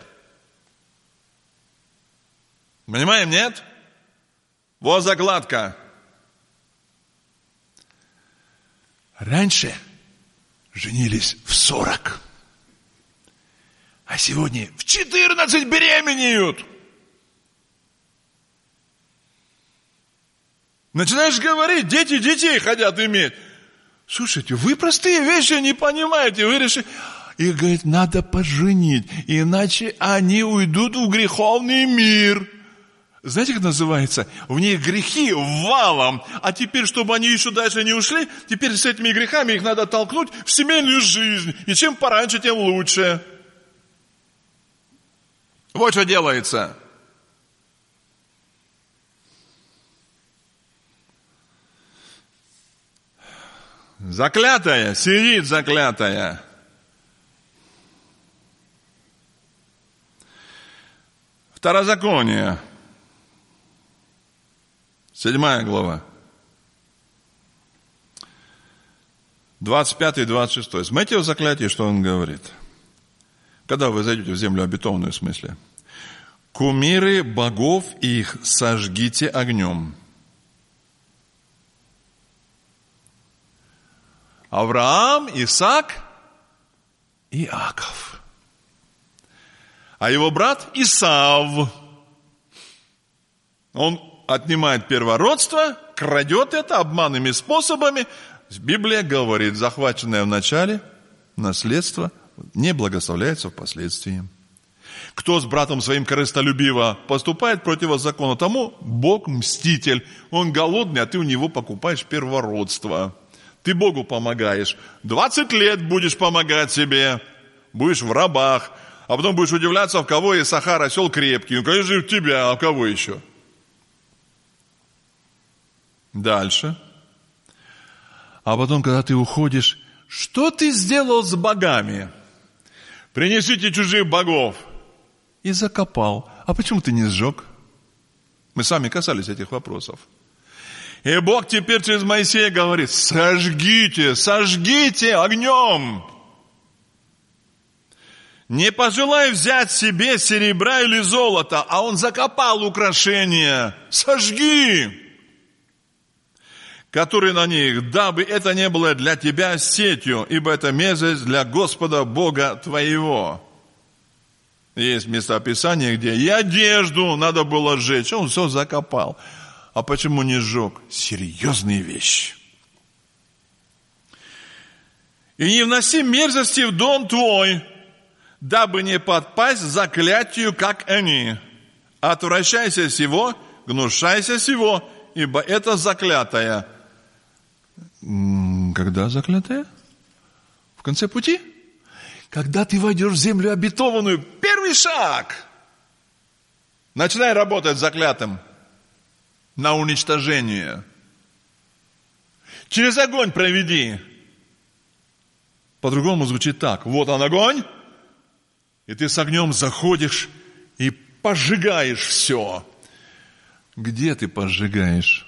Понимаем, нет? Вот закладка. Раньше женились в сорок. А сегодня в четырнадцать беременеют. Начинаешь говорить, дети детей хотят иметь. Слушайте, вы простые вещи не понимаете. Вы решили... И говорит, надо поженить, иначе они уйдут в греховный мир. Знаете, как называется? В них грехи валом. А теперь, чтобы они еще дальше не ушли, теперь с этими грехами их надо толкнуть в семейную жизнь. И чем пораньше, тем лучше. Вот что делается. Заклятая, сидит заклятая. Второзаконие. Седьмая глава. двадцать пятый двадцать шестой. Смотрите в заклятии, что он говорит. Когда вы зайдете в землю обетованную, в смысле. Кумиры богов их сожгите огнем. Авраам, Исаак, Иаков. А его брат Исав. Он отнимает первородство, крадет это обманными способами. Библия говорит, захваченное в начале наследство не благословляется впоследствии. Кто с братом своим корыстолюбиво поступает против закона, тому Бог мститель. Он голодный, а ты у него покупаешь первородство. Ты Богу помогаешь. двадцать лет будешь помогать себе. Будешь в рабах. А потом будешь удивляться, в кого Исахар осел крепкий. Ну, конечно, в тебя, а в кого еще? Дальше. А потом, когда ты уходишь, что ты сделал с богами? Принесите чужих богов. И закопал. А почему ты не сжег? Мы сами касались этих вопросов. И Бог теперь через Моисея говорит: сожгите, сожгите огнем. Не пожелай взять себе серебра или золота, а он закопал украшения. Сожги, которые на них, дабы это не было для тебя сетью, ибо это мерзость для Господа Бога твоего. Есть местописание, где и одежду надо было сжечь, он все закопал. А почему не сжег? Серьезные вещи. И не вноси мерзости в дом твой, дабы не подпасть заклятию, как они. Отвращайся сего, гнушайся сего, ибо это заклятое. Когда заклятое? В конце пути? Когда ты войдешь в землю обетованную, первый шаг. Начинай работать с заклятым на уничтожение. Через огонь проведи. По-другому звучит так. Вот он огонь, и ты с огнем заходишь и пожигаешь все. Где ты пожигаешь?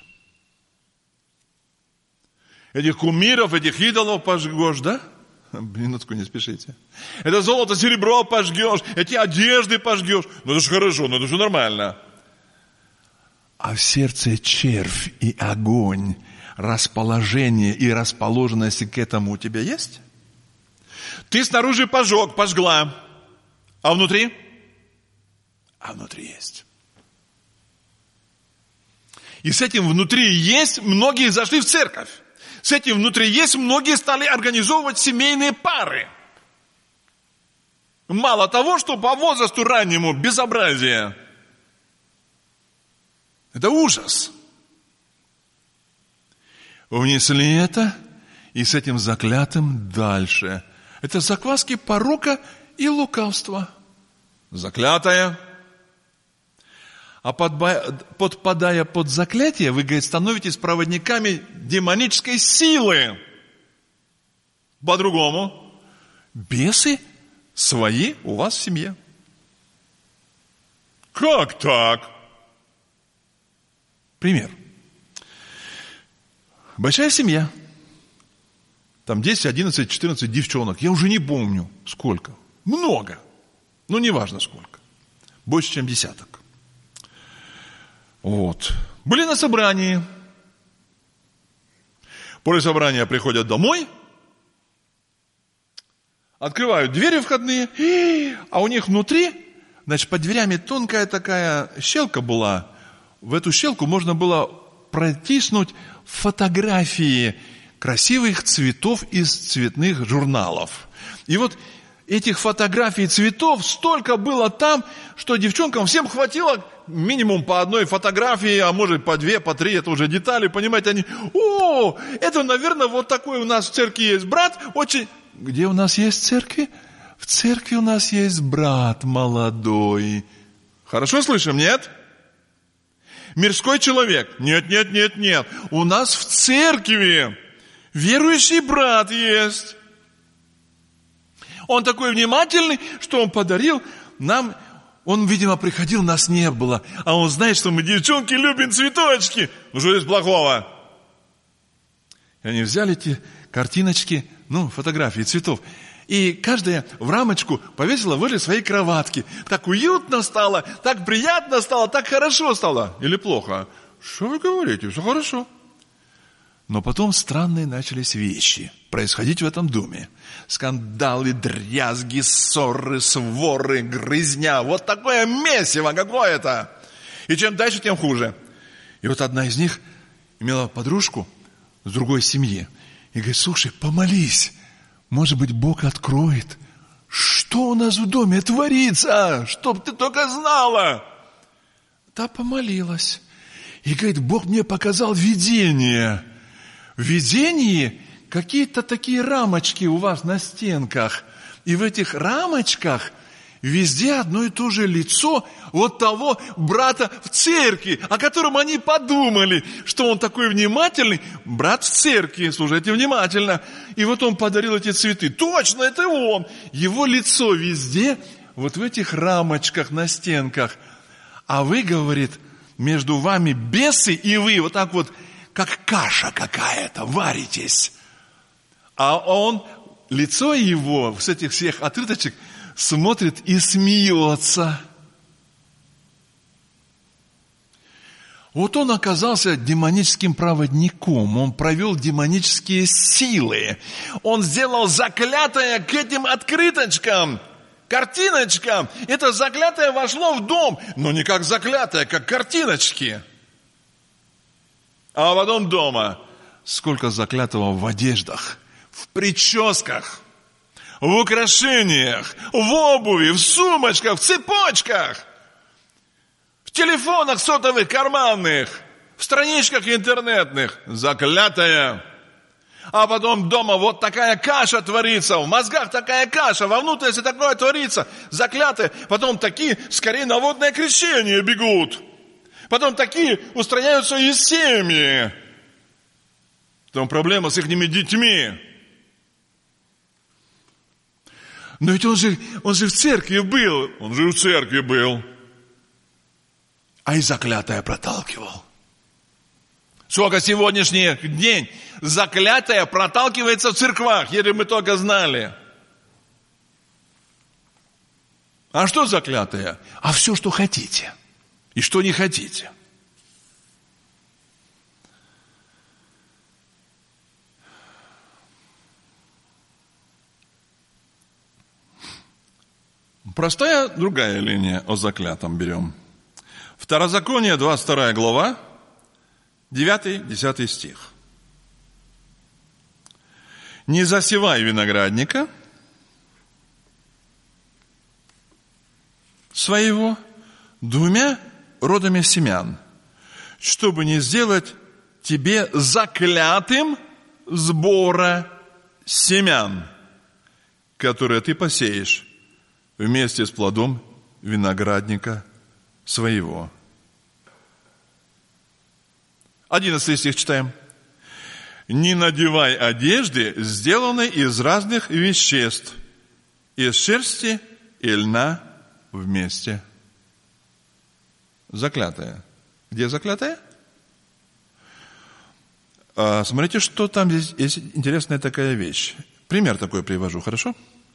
Этих кумиров, этих идолов пожгешь, да? Минутку, не спешите. Это золото, серебро пожгешь, эти одежды пожгешь. Ну это же хорошо, ну это же нормально. А в сердце червь и огонь, расположение и расположенность к этому у тебя есть? Ты снаружи пожег, пожгла, а внутри? А внутри есть. И с этим внутри есть, многие зашли в церковь. С этим внутри есть, многие стали организовывать семейные пары. Мало того, что по возрасту раннему безобразие. Это ужас. Внесли это, и с этим заклятым дальше. Это закваски порока и лукавства. Заклятое. А подпадая под заклятие, вы, говорит, становитесь проводниками демонической силы. По-другому, бесы свои у вас в семье. Как так? Пример. Большая семья. Там десять, одиннадцать, четырнадцать девчонок. Я уже не помню, сколько. Много. Ну, неважно сколько. Больше, чем десяток. Вот. Были на собрании. После собрания приходят домой, открывают двери входные, а у них внутри, значит, под дверями тонкая такая щелка была. В эту щелку можно было протиснуть фотографии красивых цветов из цветных журналов. И вот этих фотографий цветов столько было там, что девчонкам всем хватило минимум по одной фотографии, а может по две, по три, это уже детали, понимаете, они, о, это, наверное, вот такой у нас в церкви есть брат, очень... Где у нас есть церкви? В церкви у нас есть брат молодой. Хорошо слышим, нет? Мирской человек? Нет, нет, нет, нет. У нас в церкви верующий брат есть. Он такой внимательный, что он подарил нам, он, видимо, приходил, нас не было, а он знает, что мы, девчонки, любим цветочки. Ну, что здесь плохого? И они взяли эти картиночки, ну, фотографии цветов, и каждая в рамочку повесила возле своей кроватки. Так уютно стало, так приятно стало, так хорошо стало. Или плохо? Что вы говорите? Все хорошо. Но потом странные начались вещи происходить в этом доме. Скандалы, дрязги, ссоры, своры, грызня. Вот такое месиво какое-то. И чем дальше, тем хуже. И вот одна из них имела подружку с другой семьи. И говорит, слушай, помолись. Может быть, Бог откроет. Что у нас в доме творится? Чтоб ты только знала. Та помолилась. И говорит, Бог мне показал видение. В видении какие-то такие рамочки у вас на стенках. И в этих рамочках везде одно и то же лицо вот того брата в церкви, о котором они подумали, что он такой внимательный. Брат в церкви, слушайте внимательно. И вот он подарил эти цветы. Точно, это он. Его лицо везде, вот в этих рамочках на стенках. А вы, говорит, между вами бесы, и вы вот так вот как каша какая-то, варитесь. А он, лицо его с этих всех отрыточек смотрит и смеется. Вот он оказался демоническим проводником, он провел демонические силы, он сделал заклятое к этим открыточкам, картиночкам. Это заклятое вошло в дом, но не как заклятое, как картиночки. А потом дома сколько заклятого в одеждах, в прическах, в украшениях, в обуви, в сумочках, в цепочках. В телефонах сотовых, карманных, в страничках интернетных. Заклятая. А потом дома вот такая каша творится, в мозгах такая каша, во внутренности такое творится. Заклятая. Потом такие, скорее, на водное крещение бегут. Потом такие устраняются из семьи. Потом проблема с их детьми. Но ведь он же, он же в церкви был. Он же в церкви был. А и заклятое проталкивал. Сколько сегодняшний день заклятое проталкивается в церквах, если мы только знали. А что заклятое? А все, что хотите. И что не хотите. Простая другая линия о заклятом берем. Второзаконие, двадцать вторая глава, девятый-десятый стих. «Не засевай виноградника своего двумя родами семян, чтобы не сделать тебе заклятым сбора семян, которые ты посеешь вместе с плодом виноградника своего». Одиннадцатый стих читаем. «Не надевай одежды, сделанной из разных веществ, из шерсти и льна вместе». Заклятое. Где заклятое? А, смотрите, что там здесь есть интересная такая вещь. Пример такой привожу, хорошо?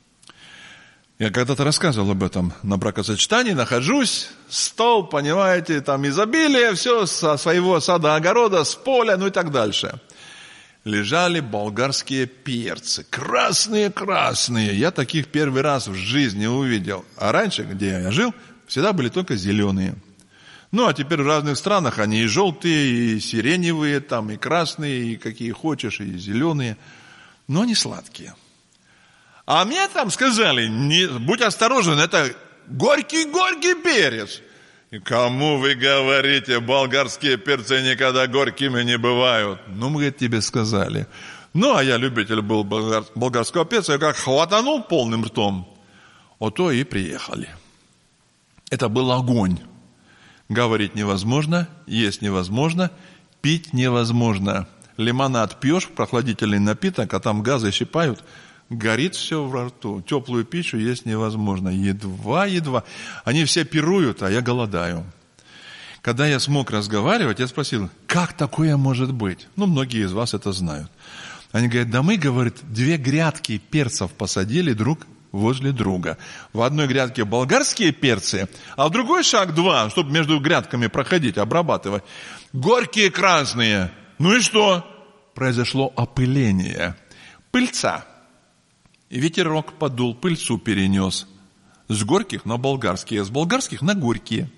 Я когда-то рассказывал об этом на бракосочетании, нахожусь, стол, понимаете, там изобилие, все со своего сада-огорода, с поля, ну и так дальше. Лежали болгарские перцы, красные-красные. Я таких первый раз в жизни увидел. А раньше, где я жил, всегда были только зеленые. Ну, а теперь в разных странах они и желтые, и сиреневые, там, и красные, и какие хочешь, и зеленые. Но они сладкие. А мне там сказали, не, будь осторожен, это горький-горький перец. И кому вы говорите, болгарские перцы никогда горькими не бывают? Ну, мы тебе сказали. Ну, а я любитель был болгар, болгарского перца, я как хватанул полным ртом, о то и приехали. Это был огонь. Говорить невозможно, есть невозможно, пить невозможно. Лимонад пьешь, прохладительный напиток, а там газы щипают, горит все во рту. Теплую пищу есть невозможно. Едва-едва. Они все пируют, а я голодаю. Когда я смог разговаривать, я спросил, как такое может быть? Ну, многие из вас это знают. Они говорят, да мы, говорят, две грядки перцев посадили друг возле друга. В одной грядке болгарские перцы, а в другой шаг два, чтобы между грядками проходить, обрабатывать. Горькие красные. Ну и что? Произошло опыление. Пыльца. И ветерок подул, пыльцу перенес. С горьких на болгарские, с болгарских на горькие.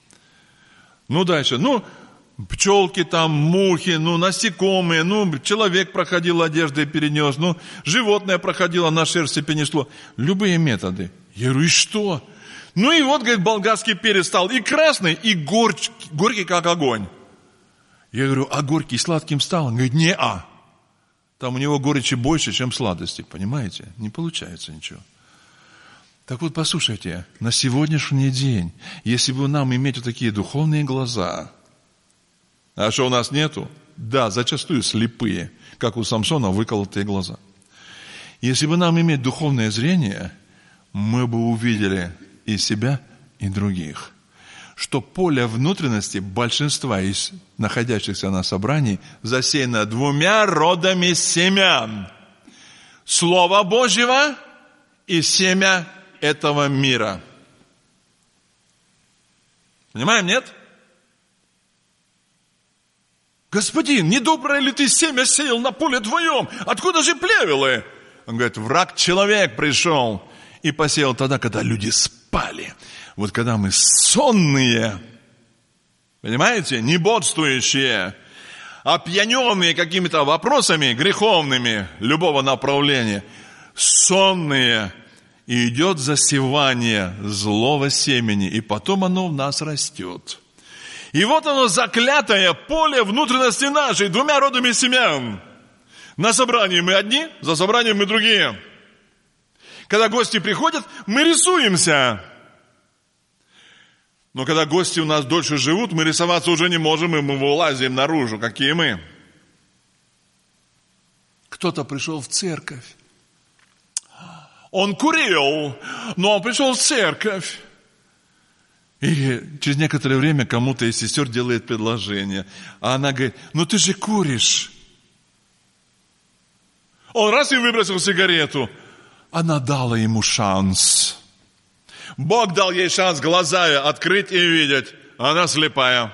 Ну дальше, ну пчелки там, мухи, ну насекомые, ну человек проходил, одежды перенес, ну животное проходило, на шерсти перенесло. Любые методы. Я говорю, и что? Ну и вот, говорит, болгарский перец стал и красный, и горький, горький как огонь. Я говорю, а горький сладким стал? Он говорит, не-а. Там у него горечи больше, чем сладости, понимаете? Не получается ничего. Так вот, послушайте, на сегодняшний день, если бы нам иметь вот такие духовные глаза, а что у нас нету? Да, зачастую слепые, как у Самсона выколотые глаза. Если бы нам иметь духовное зрение, мы бы увидели и себя, и других. что поле внутренности большинства из находящихся на собрании засеяно двумя родами семян. Слова Божьего и семя этого мира. Понимаем, нет? Господин, недоброе ли ты семя сеял на поле твоем? Откуда же плевелы? Он говорит, враг-человек пришел и посеял тогда, когда люди спали. Вот когда мы сонные, понимаете, не бодствующие, опьяненные какими-то вопросами греховными любого направления, сонные, и идет засевание злого семени, и потом оно в нас растет. И вот оно, заклятое поле внутренности нашей, двумя родами семян. На собрании мы одни, за собранием мы другие. Когда гости приходят, мы рисуемся. Но когда гости у нас дольше живут, мы рисоваться уже не можем, и мы вылазим наружу, какие мы. Кто-то пришел в церковь. Он курил, но он пришел в церковь. И через некоторое время кому-то из сестер делает предложение. А она говорит, ну ты же куришь. Он раз и выбросил сигарету. Она дала ему шанс. Бог дал ей шанс глаза открыть и видеть. Она слепая.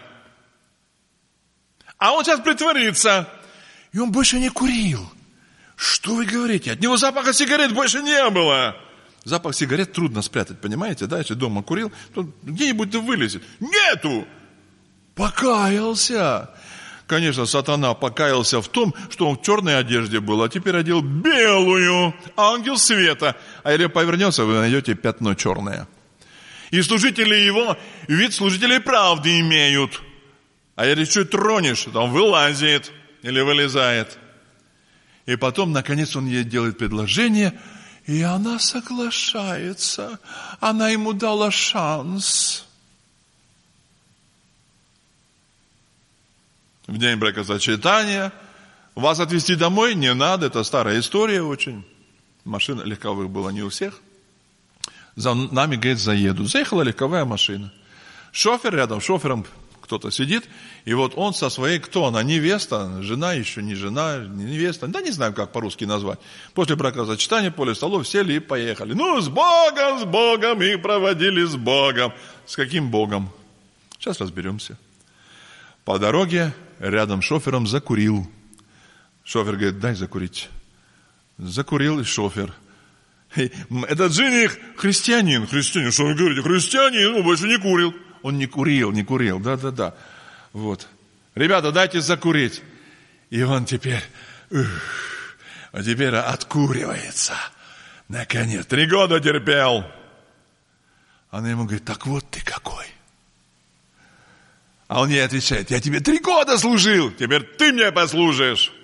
А он сейчас притворится. И он больше не курил. Что вы говорите? От него запаха сигарет больше не было. Запах сигарет трудно спрятать, понимаете? Да, если дома курил, то где-нибудь да вылезет. Нету! Покаялся. Конечно, сатана покаялся в том, что он в черной одежде был, а теперь одел белую, ангел света. А если повернется, вы найдете пятно черное. И служители его вид служителей правды имеют. А если чуть тронешь, то он вылазит или вылезает. И потом, наконец, он ей делает предложение, и она соглашается. Она ему дала шанс. В день бракосочетания вас отвезти домой не надо. Это старая история очень. Машин легковых было не у всех. За нами, говорит, заедут. Заехала легковая машина. Шофер рядом, шофером кто-то сидит. И вот он со своей, кто она, невеста, жена еще не жена, не невеста. Да не знаю, как по-русски назвать. После бракосочетания, поле столов, сели и поехали. Ну, с Богом, с Богом, и проводили с Богом. С каким Богом? Сейчас разберемся. По дороге рядом с шофером закурил. Шофер говорит, дай закурить. Закурил и шофер. Этот жених христианин. Христианин, что вы говорите? Христианин, он больше не курил. Он не курил, не курил, да-да-да. Вот. Ребята, дайте закурить. И он теперь, ух, а теперь откуривается. Наконец, три года терпел. Она ему говорит, так вот ты какой. А он ей отвечает, я тебе три года служил, теперь ты мне послужишь.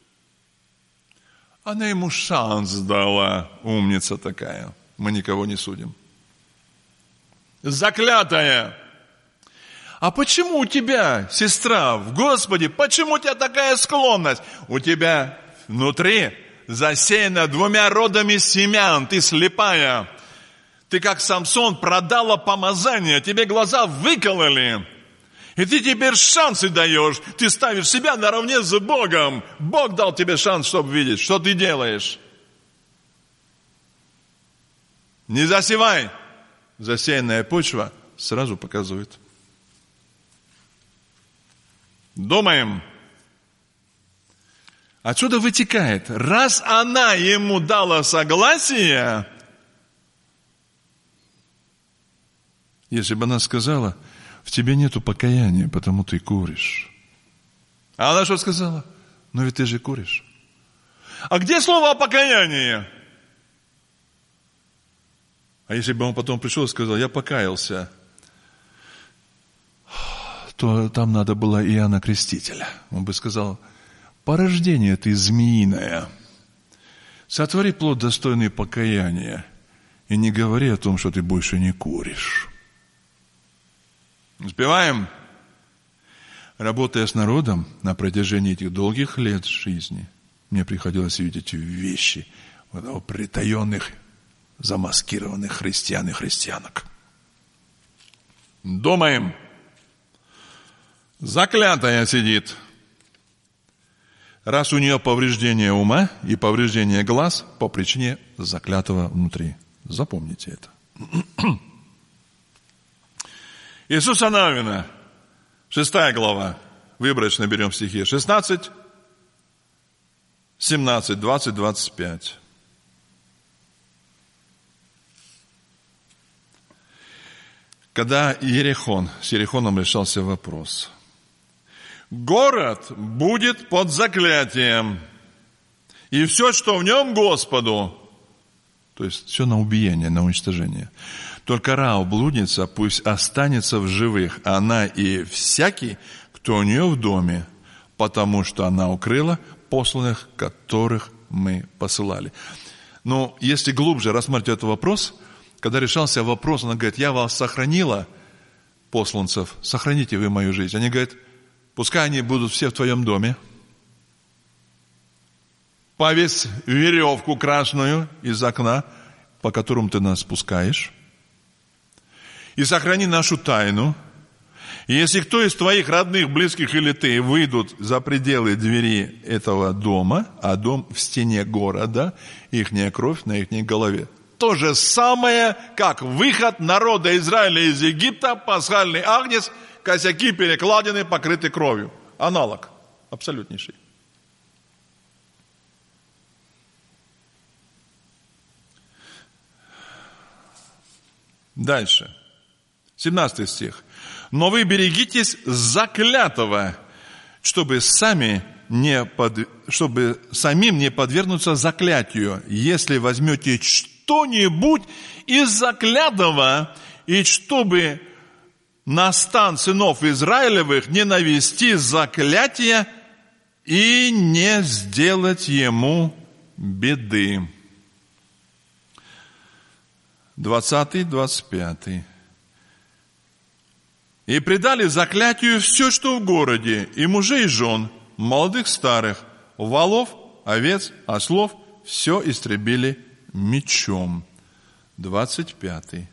Она ему шанс дала, умница такая. Мы никого не судим. Заклятая. А почему у тебя, сестра, в Господе, почему у тебя такая склонность? У тебя внутри засеяно двумя родами семян, ты слепая. Ты как Самсон продала помазание, тебе глаза выкололи. И ты теперь шансы даешь, ты ставишь себя наравне с Богом. Бог дал тебе шанс, чтобы видеть, что ты делаешь. Не засевай. Засеянная почва сразу показывает. Думаем. Отсюда вытекает, раз она ему дала согласие, если бы она сказала, в тебе нету покаяния, потому ты куришь. А она что сказала? Ну ведь ты же куришь. А где слово о покаянии? А если бы он потом пришел и сказал, я покаялся, то там надо было Иоанна Крестителя. Он бы сказал, порождение ты змеиное. Сотвори плод, достойный покаяния, и не говори о том, что ты больше не куришь. Успеваем? Работая с народом на протяжении этих долгих лет жизни, мне приходилось видеть вещи вот, притаенных, замаскированных христиан и христианок. Думаем, заклятая сидит. Раз у нее повреждение ума и повреждение глаз по причине заклятого внутри. Запомните это. Иисуса Навина, шестая глава. Выборочно берем стихи. шестнадцать, семнадцать, двадцать, двадцать пять. Когда Иерихон, с Иерихоном решался вопрос. Город будет под заклятием, и все, что в нем, Господу. То есть все на убиение, на уничтожение. Только Раав, блудница, пусть останется в живых, она и всякий, кто у нее в доме, потому что она укрыла посланных, которых мы посылали. Но если глубже рассмотреть этот вопрос, когда решался вопрос, она говорит, я вас сохранила, посланцев, сохраните вы мою жизнь. Они говорят, пускай они будут все в твоем доме. Повесь веревку красную из окна, по которому ты нас спускаешь. И сохрани нашу тайну. И если кто из твоих родных, близких или ты выйдут за пределы двери этого дома, а дом в стене города, ихняя кровь на ихней голове. То же самое, как выход народа Израиля из Египта, пасхальный агнец, косяки перекладины, покрыты кровью. Аналог абсолютнейший. Дальше. семнадцатый стих. Но вы берегитесь заклятого, чтобы сами не под... чтобы самим не подвергнуться заклятию, если возьмете что-нибудь из заклятого, и чтобы на стан сынов Израилевых не навести заклятие и не сделать ему беды. двадцатый, двадцать пятый. И предали заклятию все, что в городе, и мужей и жен, молодых, старых, волов, овец, ослов, все истребили мечом. двадцать пятый.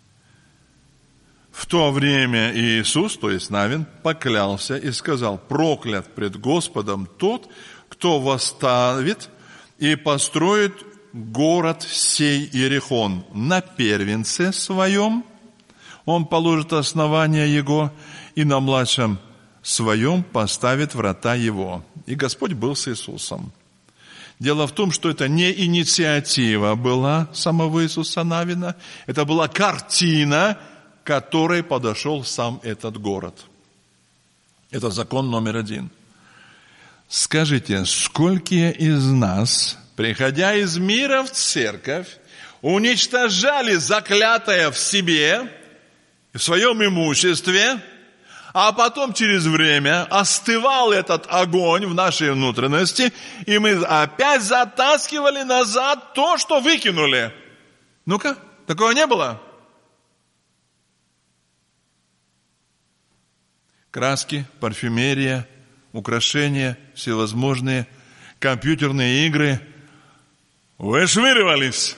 В то время Иисус, то есть Навин, поклялся и сказал, проклят пред Господом тот, кто восставит и построит город сей Иерихон на первенце своем, он положит основания его, и на младшем своем поставит врата его. И Господь был с Иисусом. Дело в том, что это не инициатива была самого Иисуса Навина, это была картина, к которой подошел сам этот город. Это закон номер один. Скажите, сколько из нас, приходя из мира в церковь, уничтожали заклятое в себе, в своем имуществе, а потом через время остывал этот огонь в нашей внутренности, и мы опять затаскивали назад то, что выкинули. Ну-ка, такого не было? Краски, парфюмерия, украшения, всевозможные компьютерные игры вышвыривались.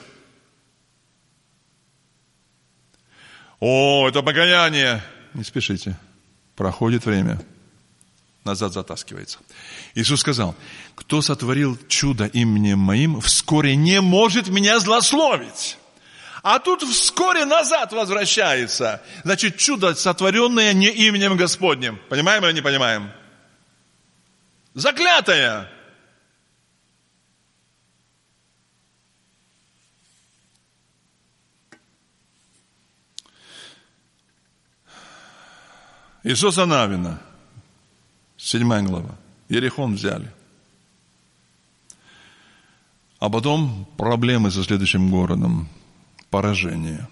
О, это покаяние. Не спешите. Проходит время. Назад затаскивается. Иисус сказал, кто сотворил чудо именем моим, вскоре не может меня злословить. А тут вскоре назад возвращается. Значит, чудо, сотворенное не именем Господним. Понимаем или не понимаем? Заклятое. Иисуса Навина, седьмая глава, Иерихон взяли. А потом проблемы со следующим городом, поражение.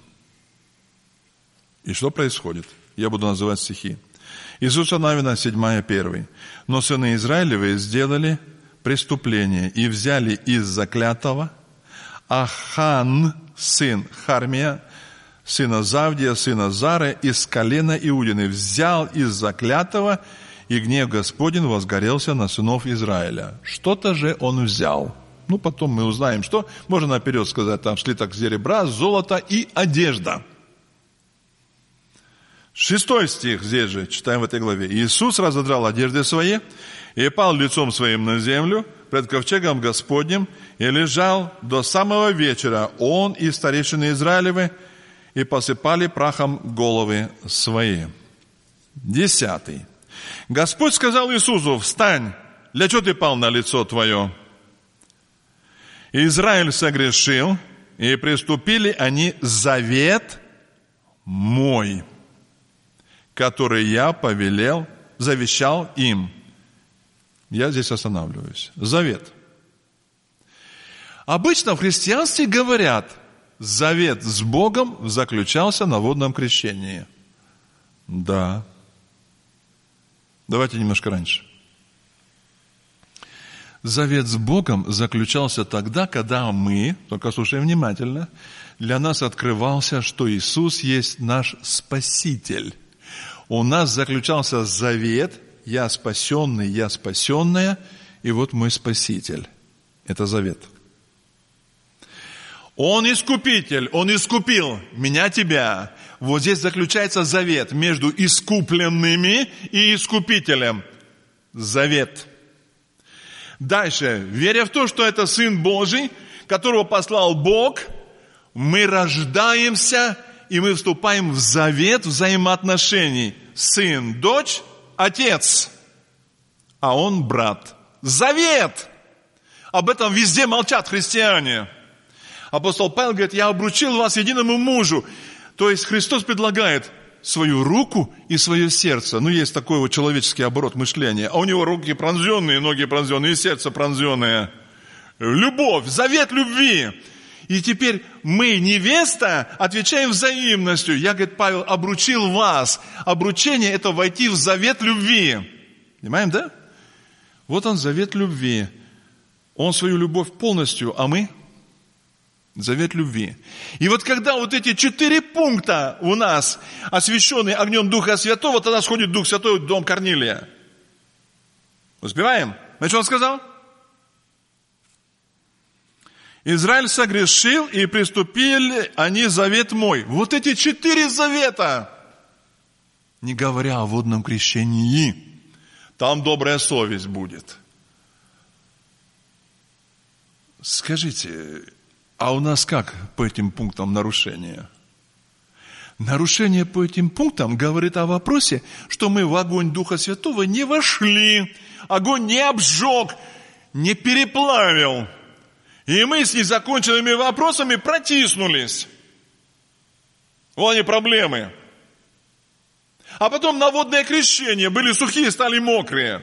И что происходит? Я буду называть стихи. Иисуса Навина, седьмая, первый. Но сыны Израилевы сделали преступление и взяли из заклятого Ахан, сын Хармия, сына Завдия, сына Зары, из колена Иудины, взял из заклятого, и гнев Господень возгорелся на сынов Израиля. Что-то же он взял. Ну, потом мы узнаем, что. Можно наперед сказать, там слиток серебра, золото и одежда. Шестой стих здесь же, читаем в этой главе. Иисус разодрал одежды свои и пал лицом своим на землю пред ковчегом Господним и лежал до самого вечера, он и старейшины Израилевы, и посыпали прахом головы свои. Десятый. Господь сказал Иисусу: встань, для чего ты пал на лицо твое? Израиль согрешил, и приступили они завет мой, который я повелел, завещал им. Я здесь останавливаюсь. Завет. Обычно в христианстве говорят, завет с Богом заключался на водном крещении. Да. Давайте немножко раньше. Завет с Богом заключался тогда, когда мы, только слушаем внимательно, для нас открывался, что Иисус есть наш Спаситель. У нас заключался завет: я спасенный, я спасенная, и вот мой Спаситель. Это завет. Он искупитель, Он искупил меня, тебя. Вот здесь заключается завет между искупленными и искупителем. Завет. Дальше, веря в то, что это Сын Божий, которого послал Бог, мы рождаемся, и мы вступаем в завет взаимоотношений. Сын, дочь, отец, а он брат. Завет! Об этом везде молчат христиане. Апостол Павел говорит: я обручил вас единому мужу. То есть Христос предлагает свою руку и свое сердце. Ну, есть такой вот человеческий оборот мышления. А у него руки пронзенные, ноги пронзенные, и сердце пронзенное. Любовь, завет любви. И теперь мы, невеста, отвечаем взаимностью. Я, говорит Павел, обручил вас. Обручение – это войти в завет любви. Понимаем, да? Вот он, завет любви. Он свою любовь полностью, а мы – завет любви. И вот когда вот эти четыре пункта у нас освящены огнем Духа Святого, тогда сходит Дух Святой в дом Корнилия. Успеваем? Знаете, что он сказал? Израиль согрешил, и приступили они завет мой. Вот эти четыре завета, не говоря о водном крещении. Там добрая совесть будет. Скажите, а у нас как по этим пунктам нарушение? Нарушение по этим пунктам говорит о вопросе, что мы в огонь Духа Святого не вошли, огонь не обжег, не переплавил. И мы с незаконченными вопросами протиснулись. Вот они проблемы. А потом на водное крещение были сухие, стали мокрые.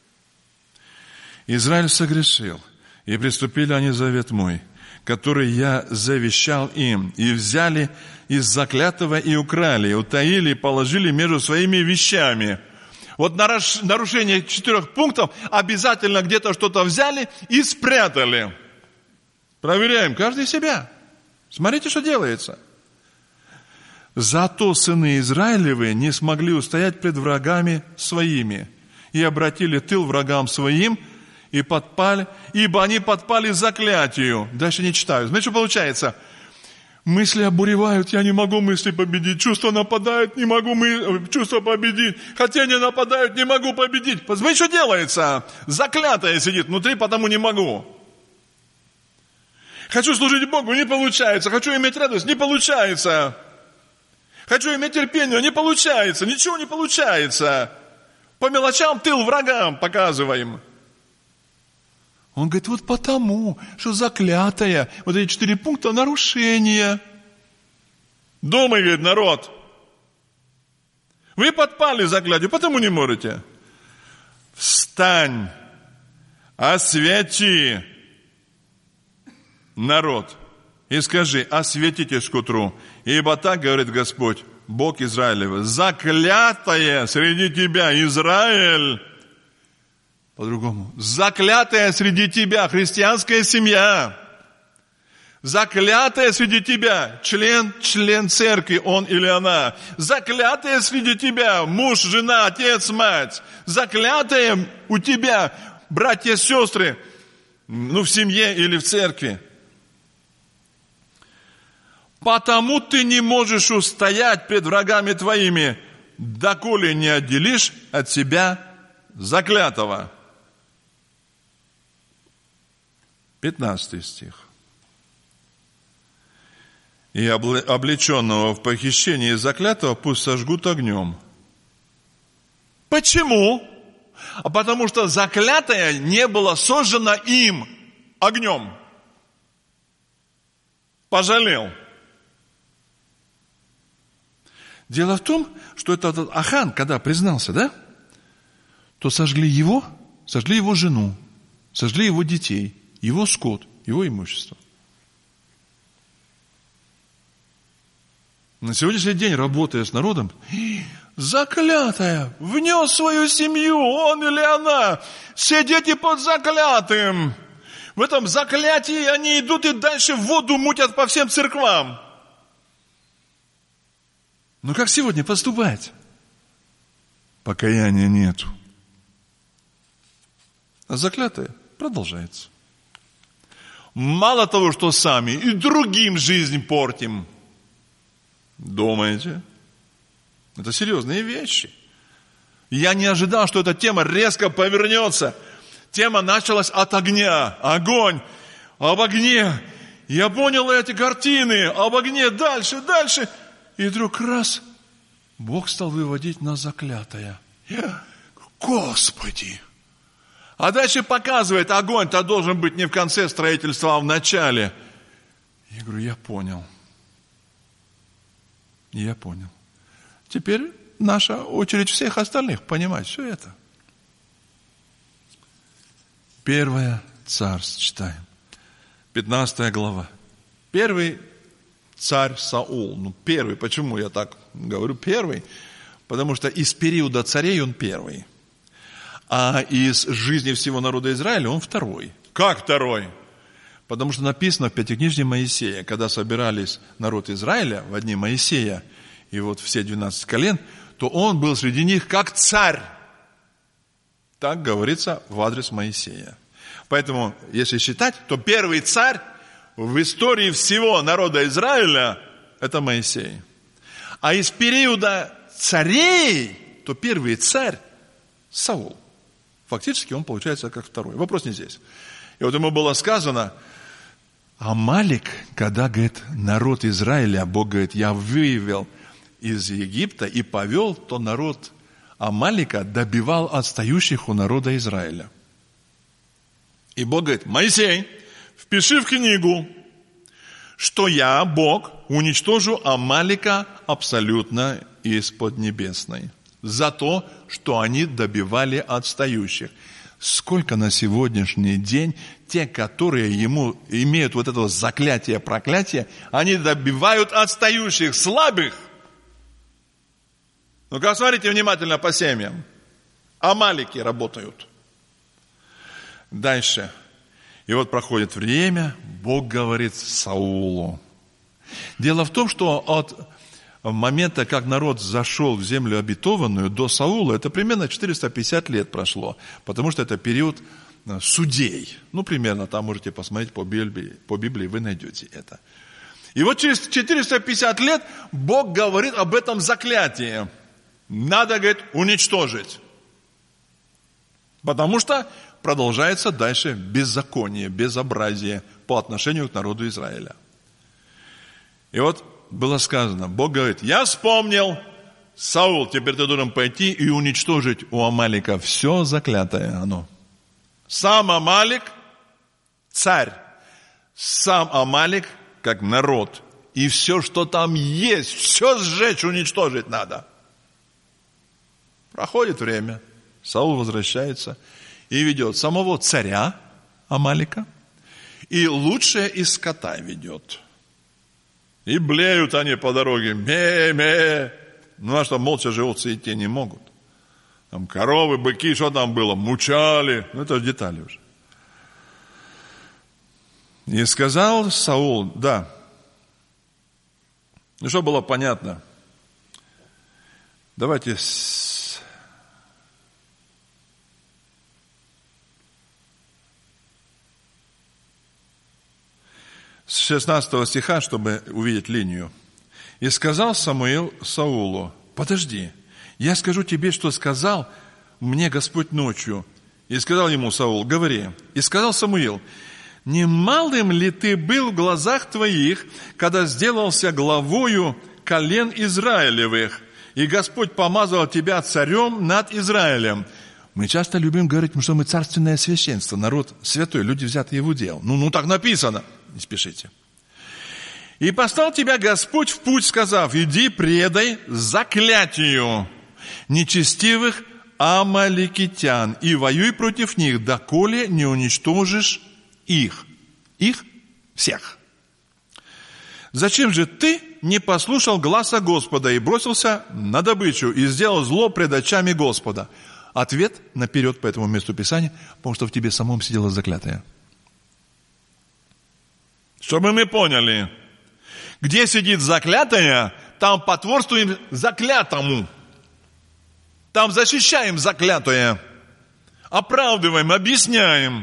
Израиль согрешил, и приступили они завет мой, который я завещал им, и взяли из заклятого и украли, и утаили, и положили между своими вещами. Вот нарушение четырех пунктов обязательно где-то что-то взяли и спрятали. Проверяем каждый себя. Смотрите, что делается. Зато сыны Израилевы не смогли устоять пред врагами своими, и обратили тыл врагам своим, и подпали, ибо они подпали заклятию. Дальше не читаю. Знаете, что получается? Мысли обуревают, я не могу мысли победить. Чувства нападают, не могу мы... чувства победить. Хотения нападают, не могу победить. Знаете, что делается? Заклятое сидит внутри, потому не могу. Хочу служить Богу, не получается. Хочу иметь радость, не получается. Хочу иметь терпение, не получается. Ничего не получается. По мелочам тыл врагам показываем. Он говорит, вот потому, что заклятое, вот эти четыре пункта нарушения. Думай, говорит, народ. Вы подпали заклятию, потому не можете. Встань, освети народ и скажи, осветитесь к утру, ибо так говорит Господь, Бог Израилев, заклятое среди тебя, Израиль, по-другому, заклятая среди тебя христианская семья, заклятая среди тебя член, член церкви, он или она, заклятая среди тебя муж, жена, отец, мать, заклятая у тебя братья, сестры, ну в семье или в церкви. Потому ты не можешь устоять пред врагами твоими. доколе не отделишь от себя заклятого. пятнадцатый стих. И облеченного в похищении заклятого пусть сожгут огнем. Почему? А потому что заклятое не было сожжено им огнем. Пожалел. Дело в том, что этот Ахан, когда признался, да, то сожгли его, сожгли его жену, сожгли его детей, его скот, его имущество. На сегодняшний день, работая с народом, заклятая, внес свою семью, он или она, все дети под заклятым. В этом заклятии они идут и дальше воду мутят по всем церквам. Но как сегодня поступать? Покаяния нету. А заклятое продолжается. Мало того, что сами и другим жизнь портим. Думаете? Это серьезные вещи. Я не ожидал, что эта тема резко повернется. Тема началась от огня. Огонь. Об огне. Я понял эти картины. Об огне. Дальше, дальше. И вдруг раз. Бог стал выводить на заклятое. Я, Господи. А дальше показывает, огонь-то должен быть не в конце строительства, а в начале. Я говорю, я понял. Я понял. Теперь наша очередь всех остальных понимать все это. Первое Царств читаем. пятнадцатая глава. Первый царь Саул. Ну, первый. Почему я так говорю первый? Потому что из периода царей он первый. А из жизни всего народа Израиля он второй. Как второй? Потому что написано в Пятикнижии Моисея, когда собирались народ Израиля в одни Моисея, и вот все двенадцать колен, то он был среди них как царь. Так говорится в адрес Моисея. Поэтому, если считать, то первый царь в истории всего народа Израиля – это Моисей. А из периода царей, то первый царь – Саул. Фактически он получается как второй. Вопрос не здесь. И вот ему было сказано, Амалик, когда, говорит, народ Израиля, Бог говорит, я вывел из Египта и повел, то народ Амалика добивал отстающих у народа Израиля. И Бог говорит, Моисей, впиши в книгу, что я, Бог, уничтожу Амалика абсолютно из-под небесной. За то, что они добивали отстающих. Сколько на сегодняшний день те, которые ему имеют вот это заклятие, проклятие, они добивают отстающих, слабых. Ну-ка, смотрите внимательно по семьям. Амалики работают. Дальше. И вот проходит время, Бог говорит Саулу. Дело в том, что от момента, как народ зашел в землю обетованную, до Саула, это примерно четыреста пятьдесят лет прошло, потому что это период судей. Ну, примерно, там можете посмотреть по Библии, по Библии вы найдете это. И вот через четыреста пятьдесят лет Бог говорит об этом заклятии. Надо, говорит, уничтожить. Потому что продолжается дальше беззаконие, безобразие по отношению к народу Израиля. И вот было сказано, Бог говорит, я вспомнил, Саул, теперь ты должен пойти и уничтожить у Амалика все заклятое оно. Сам Амалик, царь, сам Амалик, как народ, и все, что там есть, все сжечь, уничтожить надо. Проходит время, Саул возвращается и ведет самого царя Амалика, и лучшее из скота ведет. И блеют они по дороге, ме-ме. Ну, а что, молча животцы идти не могут. Там коровы, быки, что там было, мучали. Ну, это же детали уже. И сказал Саул, да. Ну, что было понятно. Давайте с... с шестнадцатого стиха, чтобы увидеть линию. И сказал Самуил Саулу, подожди, Я скажу тебе, что сказал мне Господь ночью. И сказал ему Саул, говори. И сказал Самуил, не малым ли ты был в глазах твоих, когда сделался главою колен Израилевых, и Господь помазал тебя царем над Израилем? Мы часто любим говорить, что мы царственное священство, народ святой, люди взятые в удел. Ну, ну так написано. Не спешите. И послал тебя Господь в путь, сказав, иди предай заклятию нечестивых амаликитян и воюй против них, доколе не уничтожишь их. Их всех. Зачем же ты не послушал гласа Господа и бросился на добычу и сделал зло пред очами Господа? Ответ наперед по этому месту Писания, потому что в тебе самом сидела заклятая. Чтобы мы поняли, где сидит заклятая, там потворствуем заклятому. Там защищаем заклятое, оправдываем, объясняем.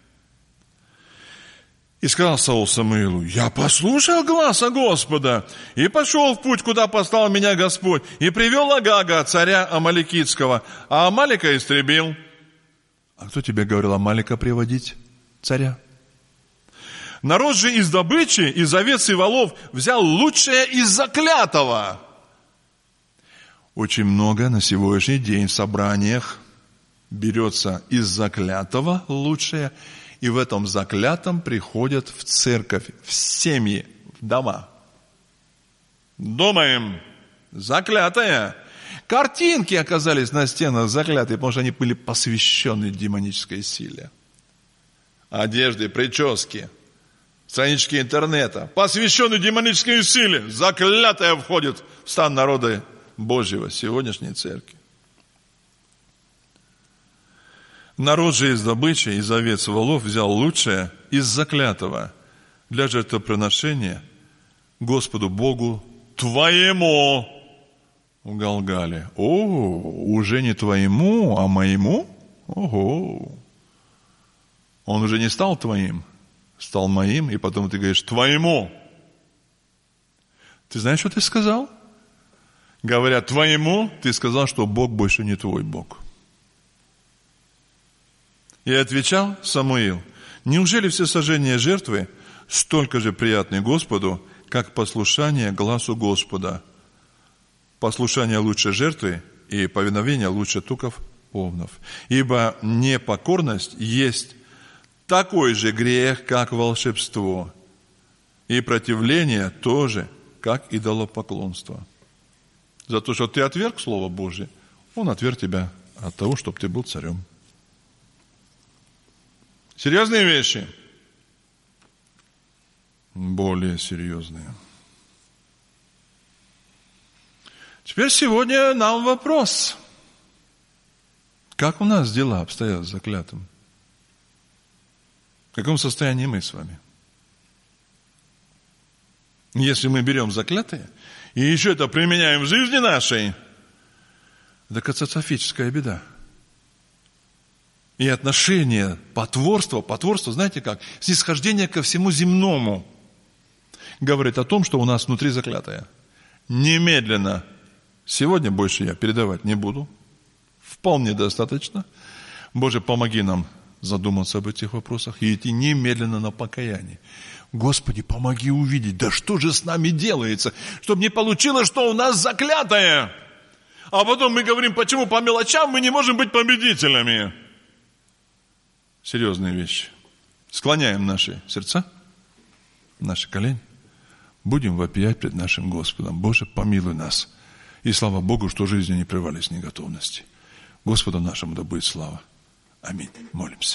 И сказал Саул Самуилу, я послушал гласа Господа и пошел в путь, куда послал меня Господь, и привел Агага, царя Амаликитского, а Амалика истребил. А кто тебе говорил Амалика приводить царя? Народ же из добычи, из овец и волов взял лучшее из заклятого. Очень много на сегодняшний день в собраниях берется из заклятого лучшее, и в этом заклятом приходят в церковь, в семьи, в дома. Думаем, заклятая. Картинки оказались на стенах заклятые, потому что они были посвящены демонической силе. Одежды, прически, странички интернета, посвящены демонической силе. Заклятая входит в стан народа Божьего, сегодняшней церкви. Народ же из добычи, из овец и волов взял лучшее из заклятого для жертвоприношения Господу Богу твоему в Галгале. О, уже не твоему, а моему? Ого! Он уже не стал твоим, стал моим, и потом ты говоришь твоему. Ты знаешь, что ты сказал? Говоря твоему, ты сказал, что Бог больше не твой Бог. И отвечал Самуил, неужели все сожжения жертвы столько же приятны Господу, как послушание гласу Господа? Послушание лучше жертвы, и повиновение лучше туков овнов. Ибо непокорность есть такой же грех, как волшебство, и противление тоже, как идолопоклонство. За то, что ты отверг Слово Божие, Он отверг тебя от того, чтобы ты был царем. Серьезные вещи? Более серьезные. Теперь сегодня нам вопрос. Как у нас дела обстоят с заклятым? В каком состоянии мы с вами? Если мы берем заклятое, и еще это применяем в жизни нашей, это катастрофическая беда. И отношение, потворство, потворство, знаете как? Снисхождение ко всему земному говорит о том, что у нас внутри заклятое. Немедленно. Сегодня больше я передавать не буду. Вполне достаточно. Боже, помоги нам задуматься об этих вопросах и идти немедленно на покаяние. Господи, помоги увидеть, да что же с нами делается, чтобы не получилось, что у нас заклятое. А потом мы говорим, почему по мелочам мы не можем быть победителями. Серьезные вещи. Склоняем наши сердца, наши колени. Будем вопиять пред нашим Господом. Боже, помилуй нас. И слава Богу, что жизни не прервались неготовности. Господу нашему да будет слава. Аминь. Молимся.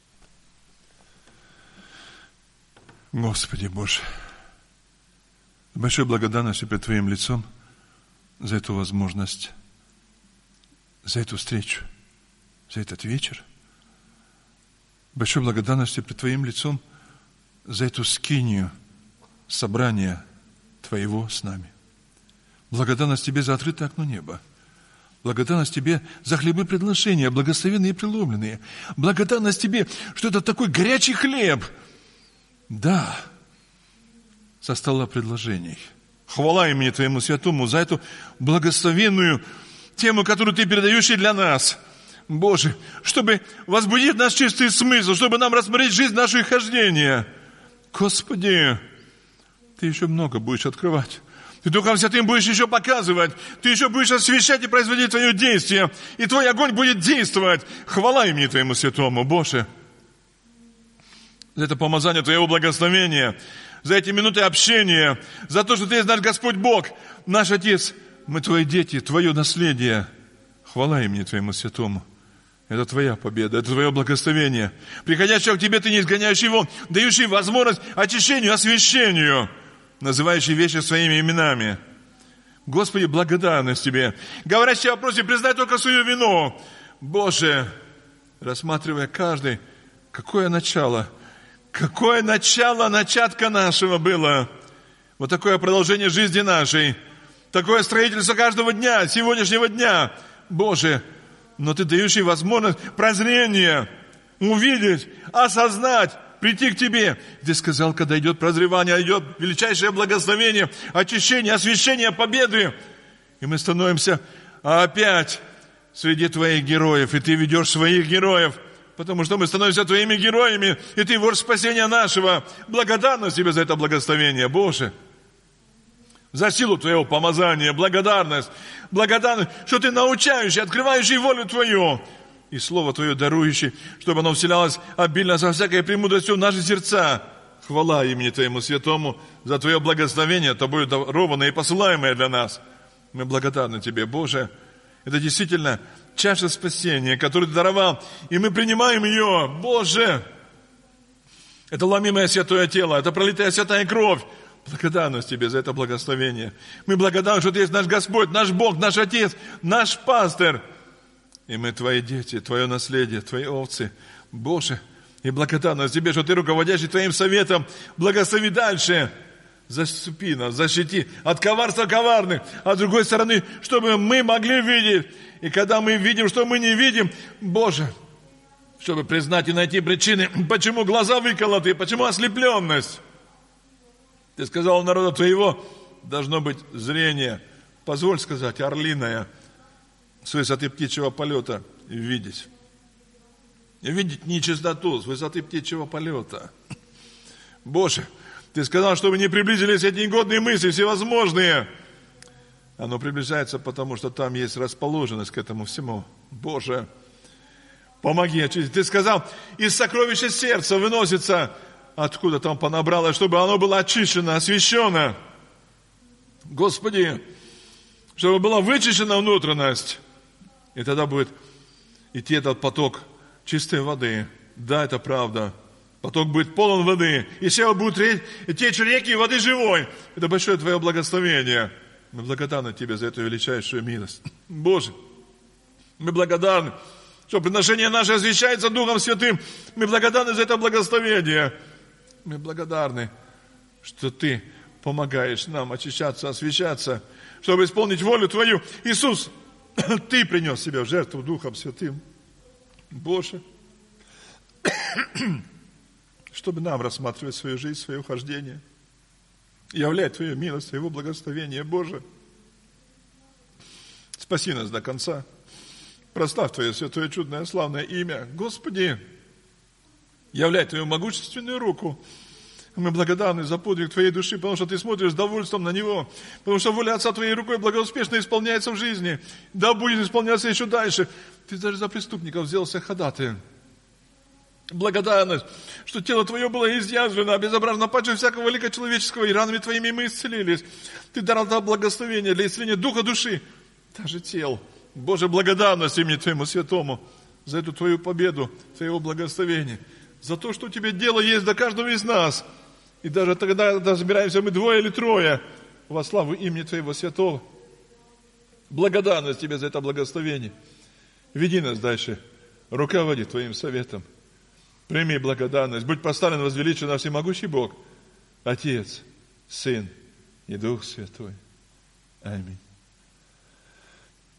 Господи Боже, с большой благодарностью пред Твоим лицом за эту возможность, за эту встречу, за этот вечер. Большой благодарностью пред Твоим лицом за эту скинию, собрание Твоего с нами. Благодарность Тебе за открытое окно неба. Благодарность Тебе за хлебы предложения, благословенные и преломленные. Благодарность Тебе, что это такой горячий хлеб. Да, со стола предложений. Хвала имени Твоему святому за эту благословенную тему, которую Ты передаешь и для нас. Боже, чтобы возбудить наш чистый смысл, чтобы нам рассмотреть жизнь нашего хождения. Господи, Ты еще много будешь открывать. Ты Духом Святым будешь еще показывать. Ты еще будешь освещать и производить Твое действие. И Твой огонь будет действовать. Хвала имени Твоему Святому, Боже. За это помазание Твоего благословения, за эти минуты общения, за то, что Ты есть наш Господь Бог, наш Отец. Мы Твои дети, Твое наследие. Хвала имени Твоему Святому. Это Твоя победа, это Твое благословение. Приходящего к Тебе Ты не изгоняющий вон, дающий возможность очищению, освящению, называющий вещи своими именами. Господи, благодарность Тебе. Говорящий о вопросе, признай только свою вину. Боже, рассматривая каждый, какое начало, какое начало начатка нашего было. Вот такое продолжение жизни нашей. Такое строительство каждого дня, сегодняшнего дня. Боже, но Ты дающий возможность прозрения, увидеть, осознать, прийти к Тебе. Ты сказал, когда идет прозревание, идет величайшее благословение, очищение, освящение победы. И мы становимся опять среди Твоих героев. И Ты ведешь своих героев, потому что мы становимся Твоими героями. И Ты вождь спасения нашего. Благодарность Тебе за это благословение, Боже. За силу Твоего помазания, благодарность. Благодарность, что Ты научающий, открывающий волю Твою. И Слово Твое дарующий, чтобы оно вселялось обильно со всякой премудростью в наши сердца. Хвала имени Твоему Святому за Твое благословение, Тобою дарованное и посылаемое для нас. Мы благодарны Тебе, Боже. Это действительно чаша спасения, которую Ты даровал, и мы принимаем ее, Боже. Это ломимое святое тело, это пролитая святая кровь. Благодарность Тебе за это благословение. Мы благодарны, что Ты есть наш Господь, наш Бог, наш Отец, наш Пастырь. И мы Твои дети, Твое наследие, Твои овцы. Боже, и благодарность Тебе, что Ты руководящий Твоим советом. Благослови дальше. Заступи нас, защити от коварства коварных. А с другой стороны, чтобы мы могли видеть. И когда мы видим, что мы не видим, Боже, чтобы признать и найти причины, почему глаза выколоты, почему ослепленность. Ты сказал, у народа Твоего должно быть зрение. Позволь сказать, орлиное, с высоты птичьего полета видеть. И видеть нечистоту с высоты птичьего полета. Боже, Ты сказал, чтобы не приблизились эти негодные мысли, всевозможные. Оно приближается, потому что там есть расположенность к этому всему. Боже, помоги очистить. Ты сказал, из сокровища сердца выносится, откуда там понабралось, чтобы оно было очищено, освящено. Господи, чтобы была вычищена внутренность. И тогда будет идти этот поток чистой воды. Да, это правда. Поток будет полон воды. И все будут течь реки воды живой. Это большое Твое благословение. Мы благодарны Тебе за эту величайшую милость. Боже, мы благодарны, что приношение наше освящается Духом Святым. Мы благодарны за это благословение. Мы благодарны, что Ты помогаешь нам очищаться, освящаться, чтобы исполнить волю Твою. Иисус, Ты принес себя в жертву Духом Святым. Боже, чтобы нам рассматривать свою жизнь, свое хождение, являть Твою милость, Твоего благословения, Боже. Спаси нас до конца. Прославь Твое святое, чудное, славное имя. Господи, являй Твою могущественную руку. Мы благодарны за подвиг Твоей души, потому что Ты смотришь с довольством на него, потому что воля Отца Твоей рукой благоуспешно исполняется в жизни. Да будет исполняться еще дальше. Ты даже за преступников сделался ходатаем. Благодарность, что тело Твое было изъязвлено, безобразно падшим всякого великого человеческого, и ранами Твоими мы исцелились. Ты даровал благословение для исцеления духа, души, даже тел. Боже, благодарность имени Твоему Святому за эту Твою победу, Твоего благословения, за то, что у Тебя дело есть до каждого из нас. И даже тогда, когда собираемся мы двое или трое, во славу имени Твоего Святого. Благодарность Тебе за это благословение. Веди нас дальше, руководи Твоим советом. Прими благодарность. Будь поставлен, возвеличен на всемогущий Бог, Отец, Сын и Дух Святой. Аминь.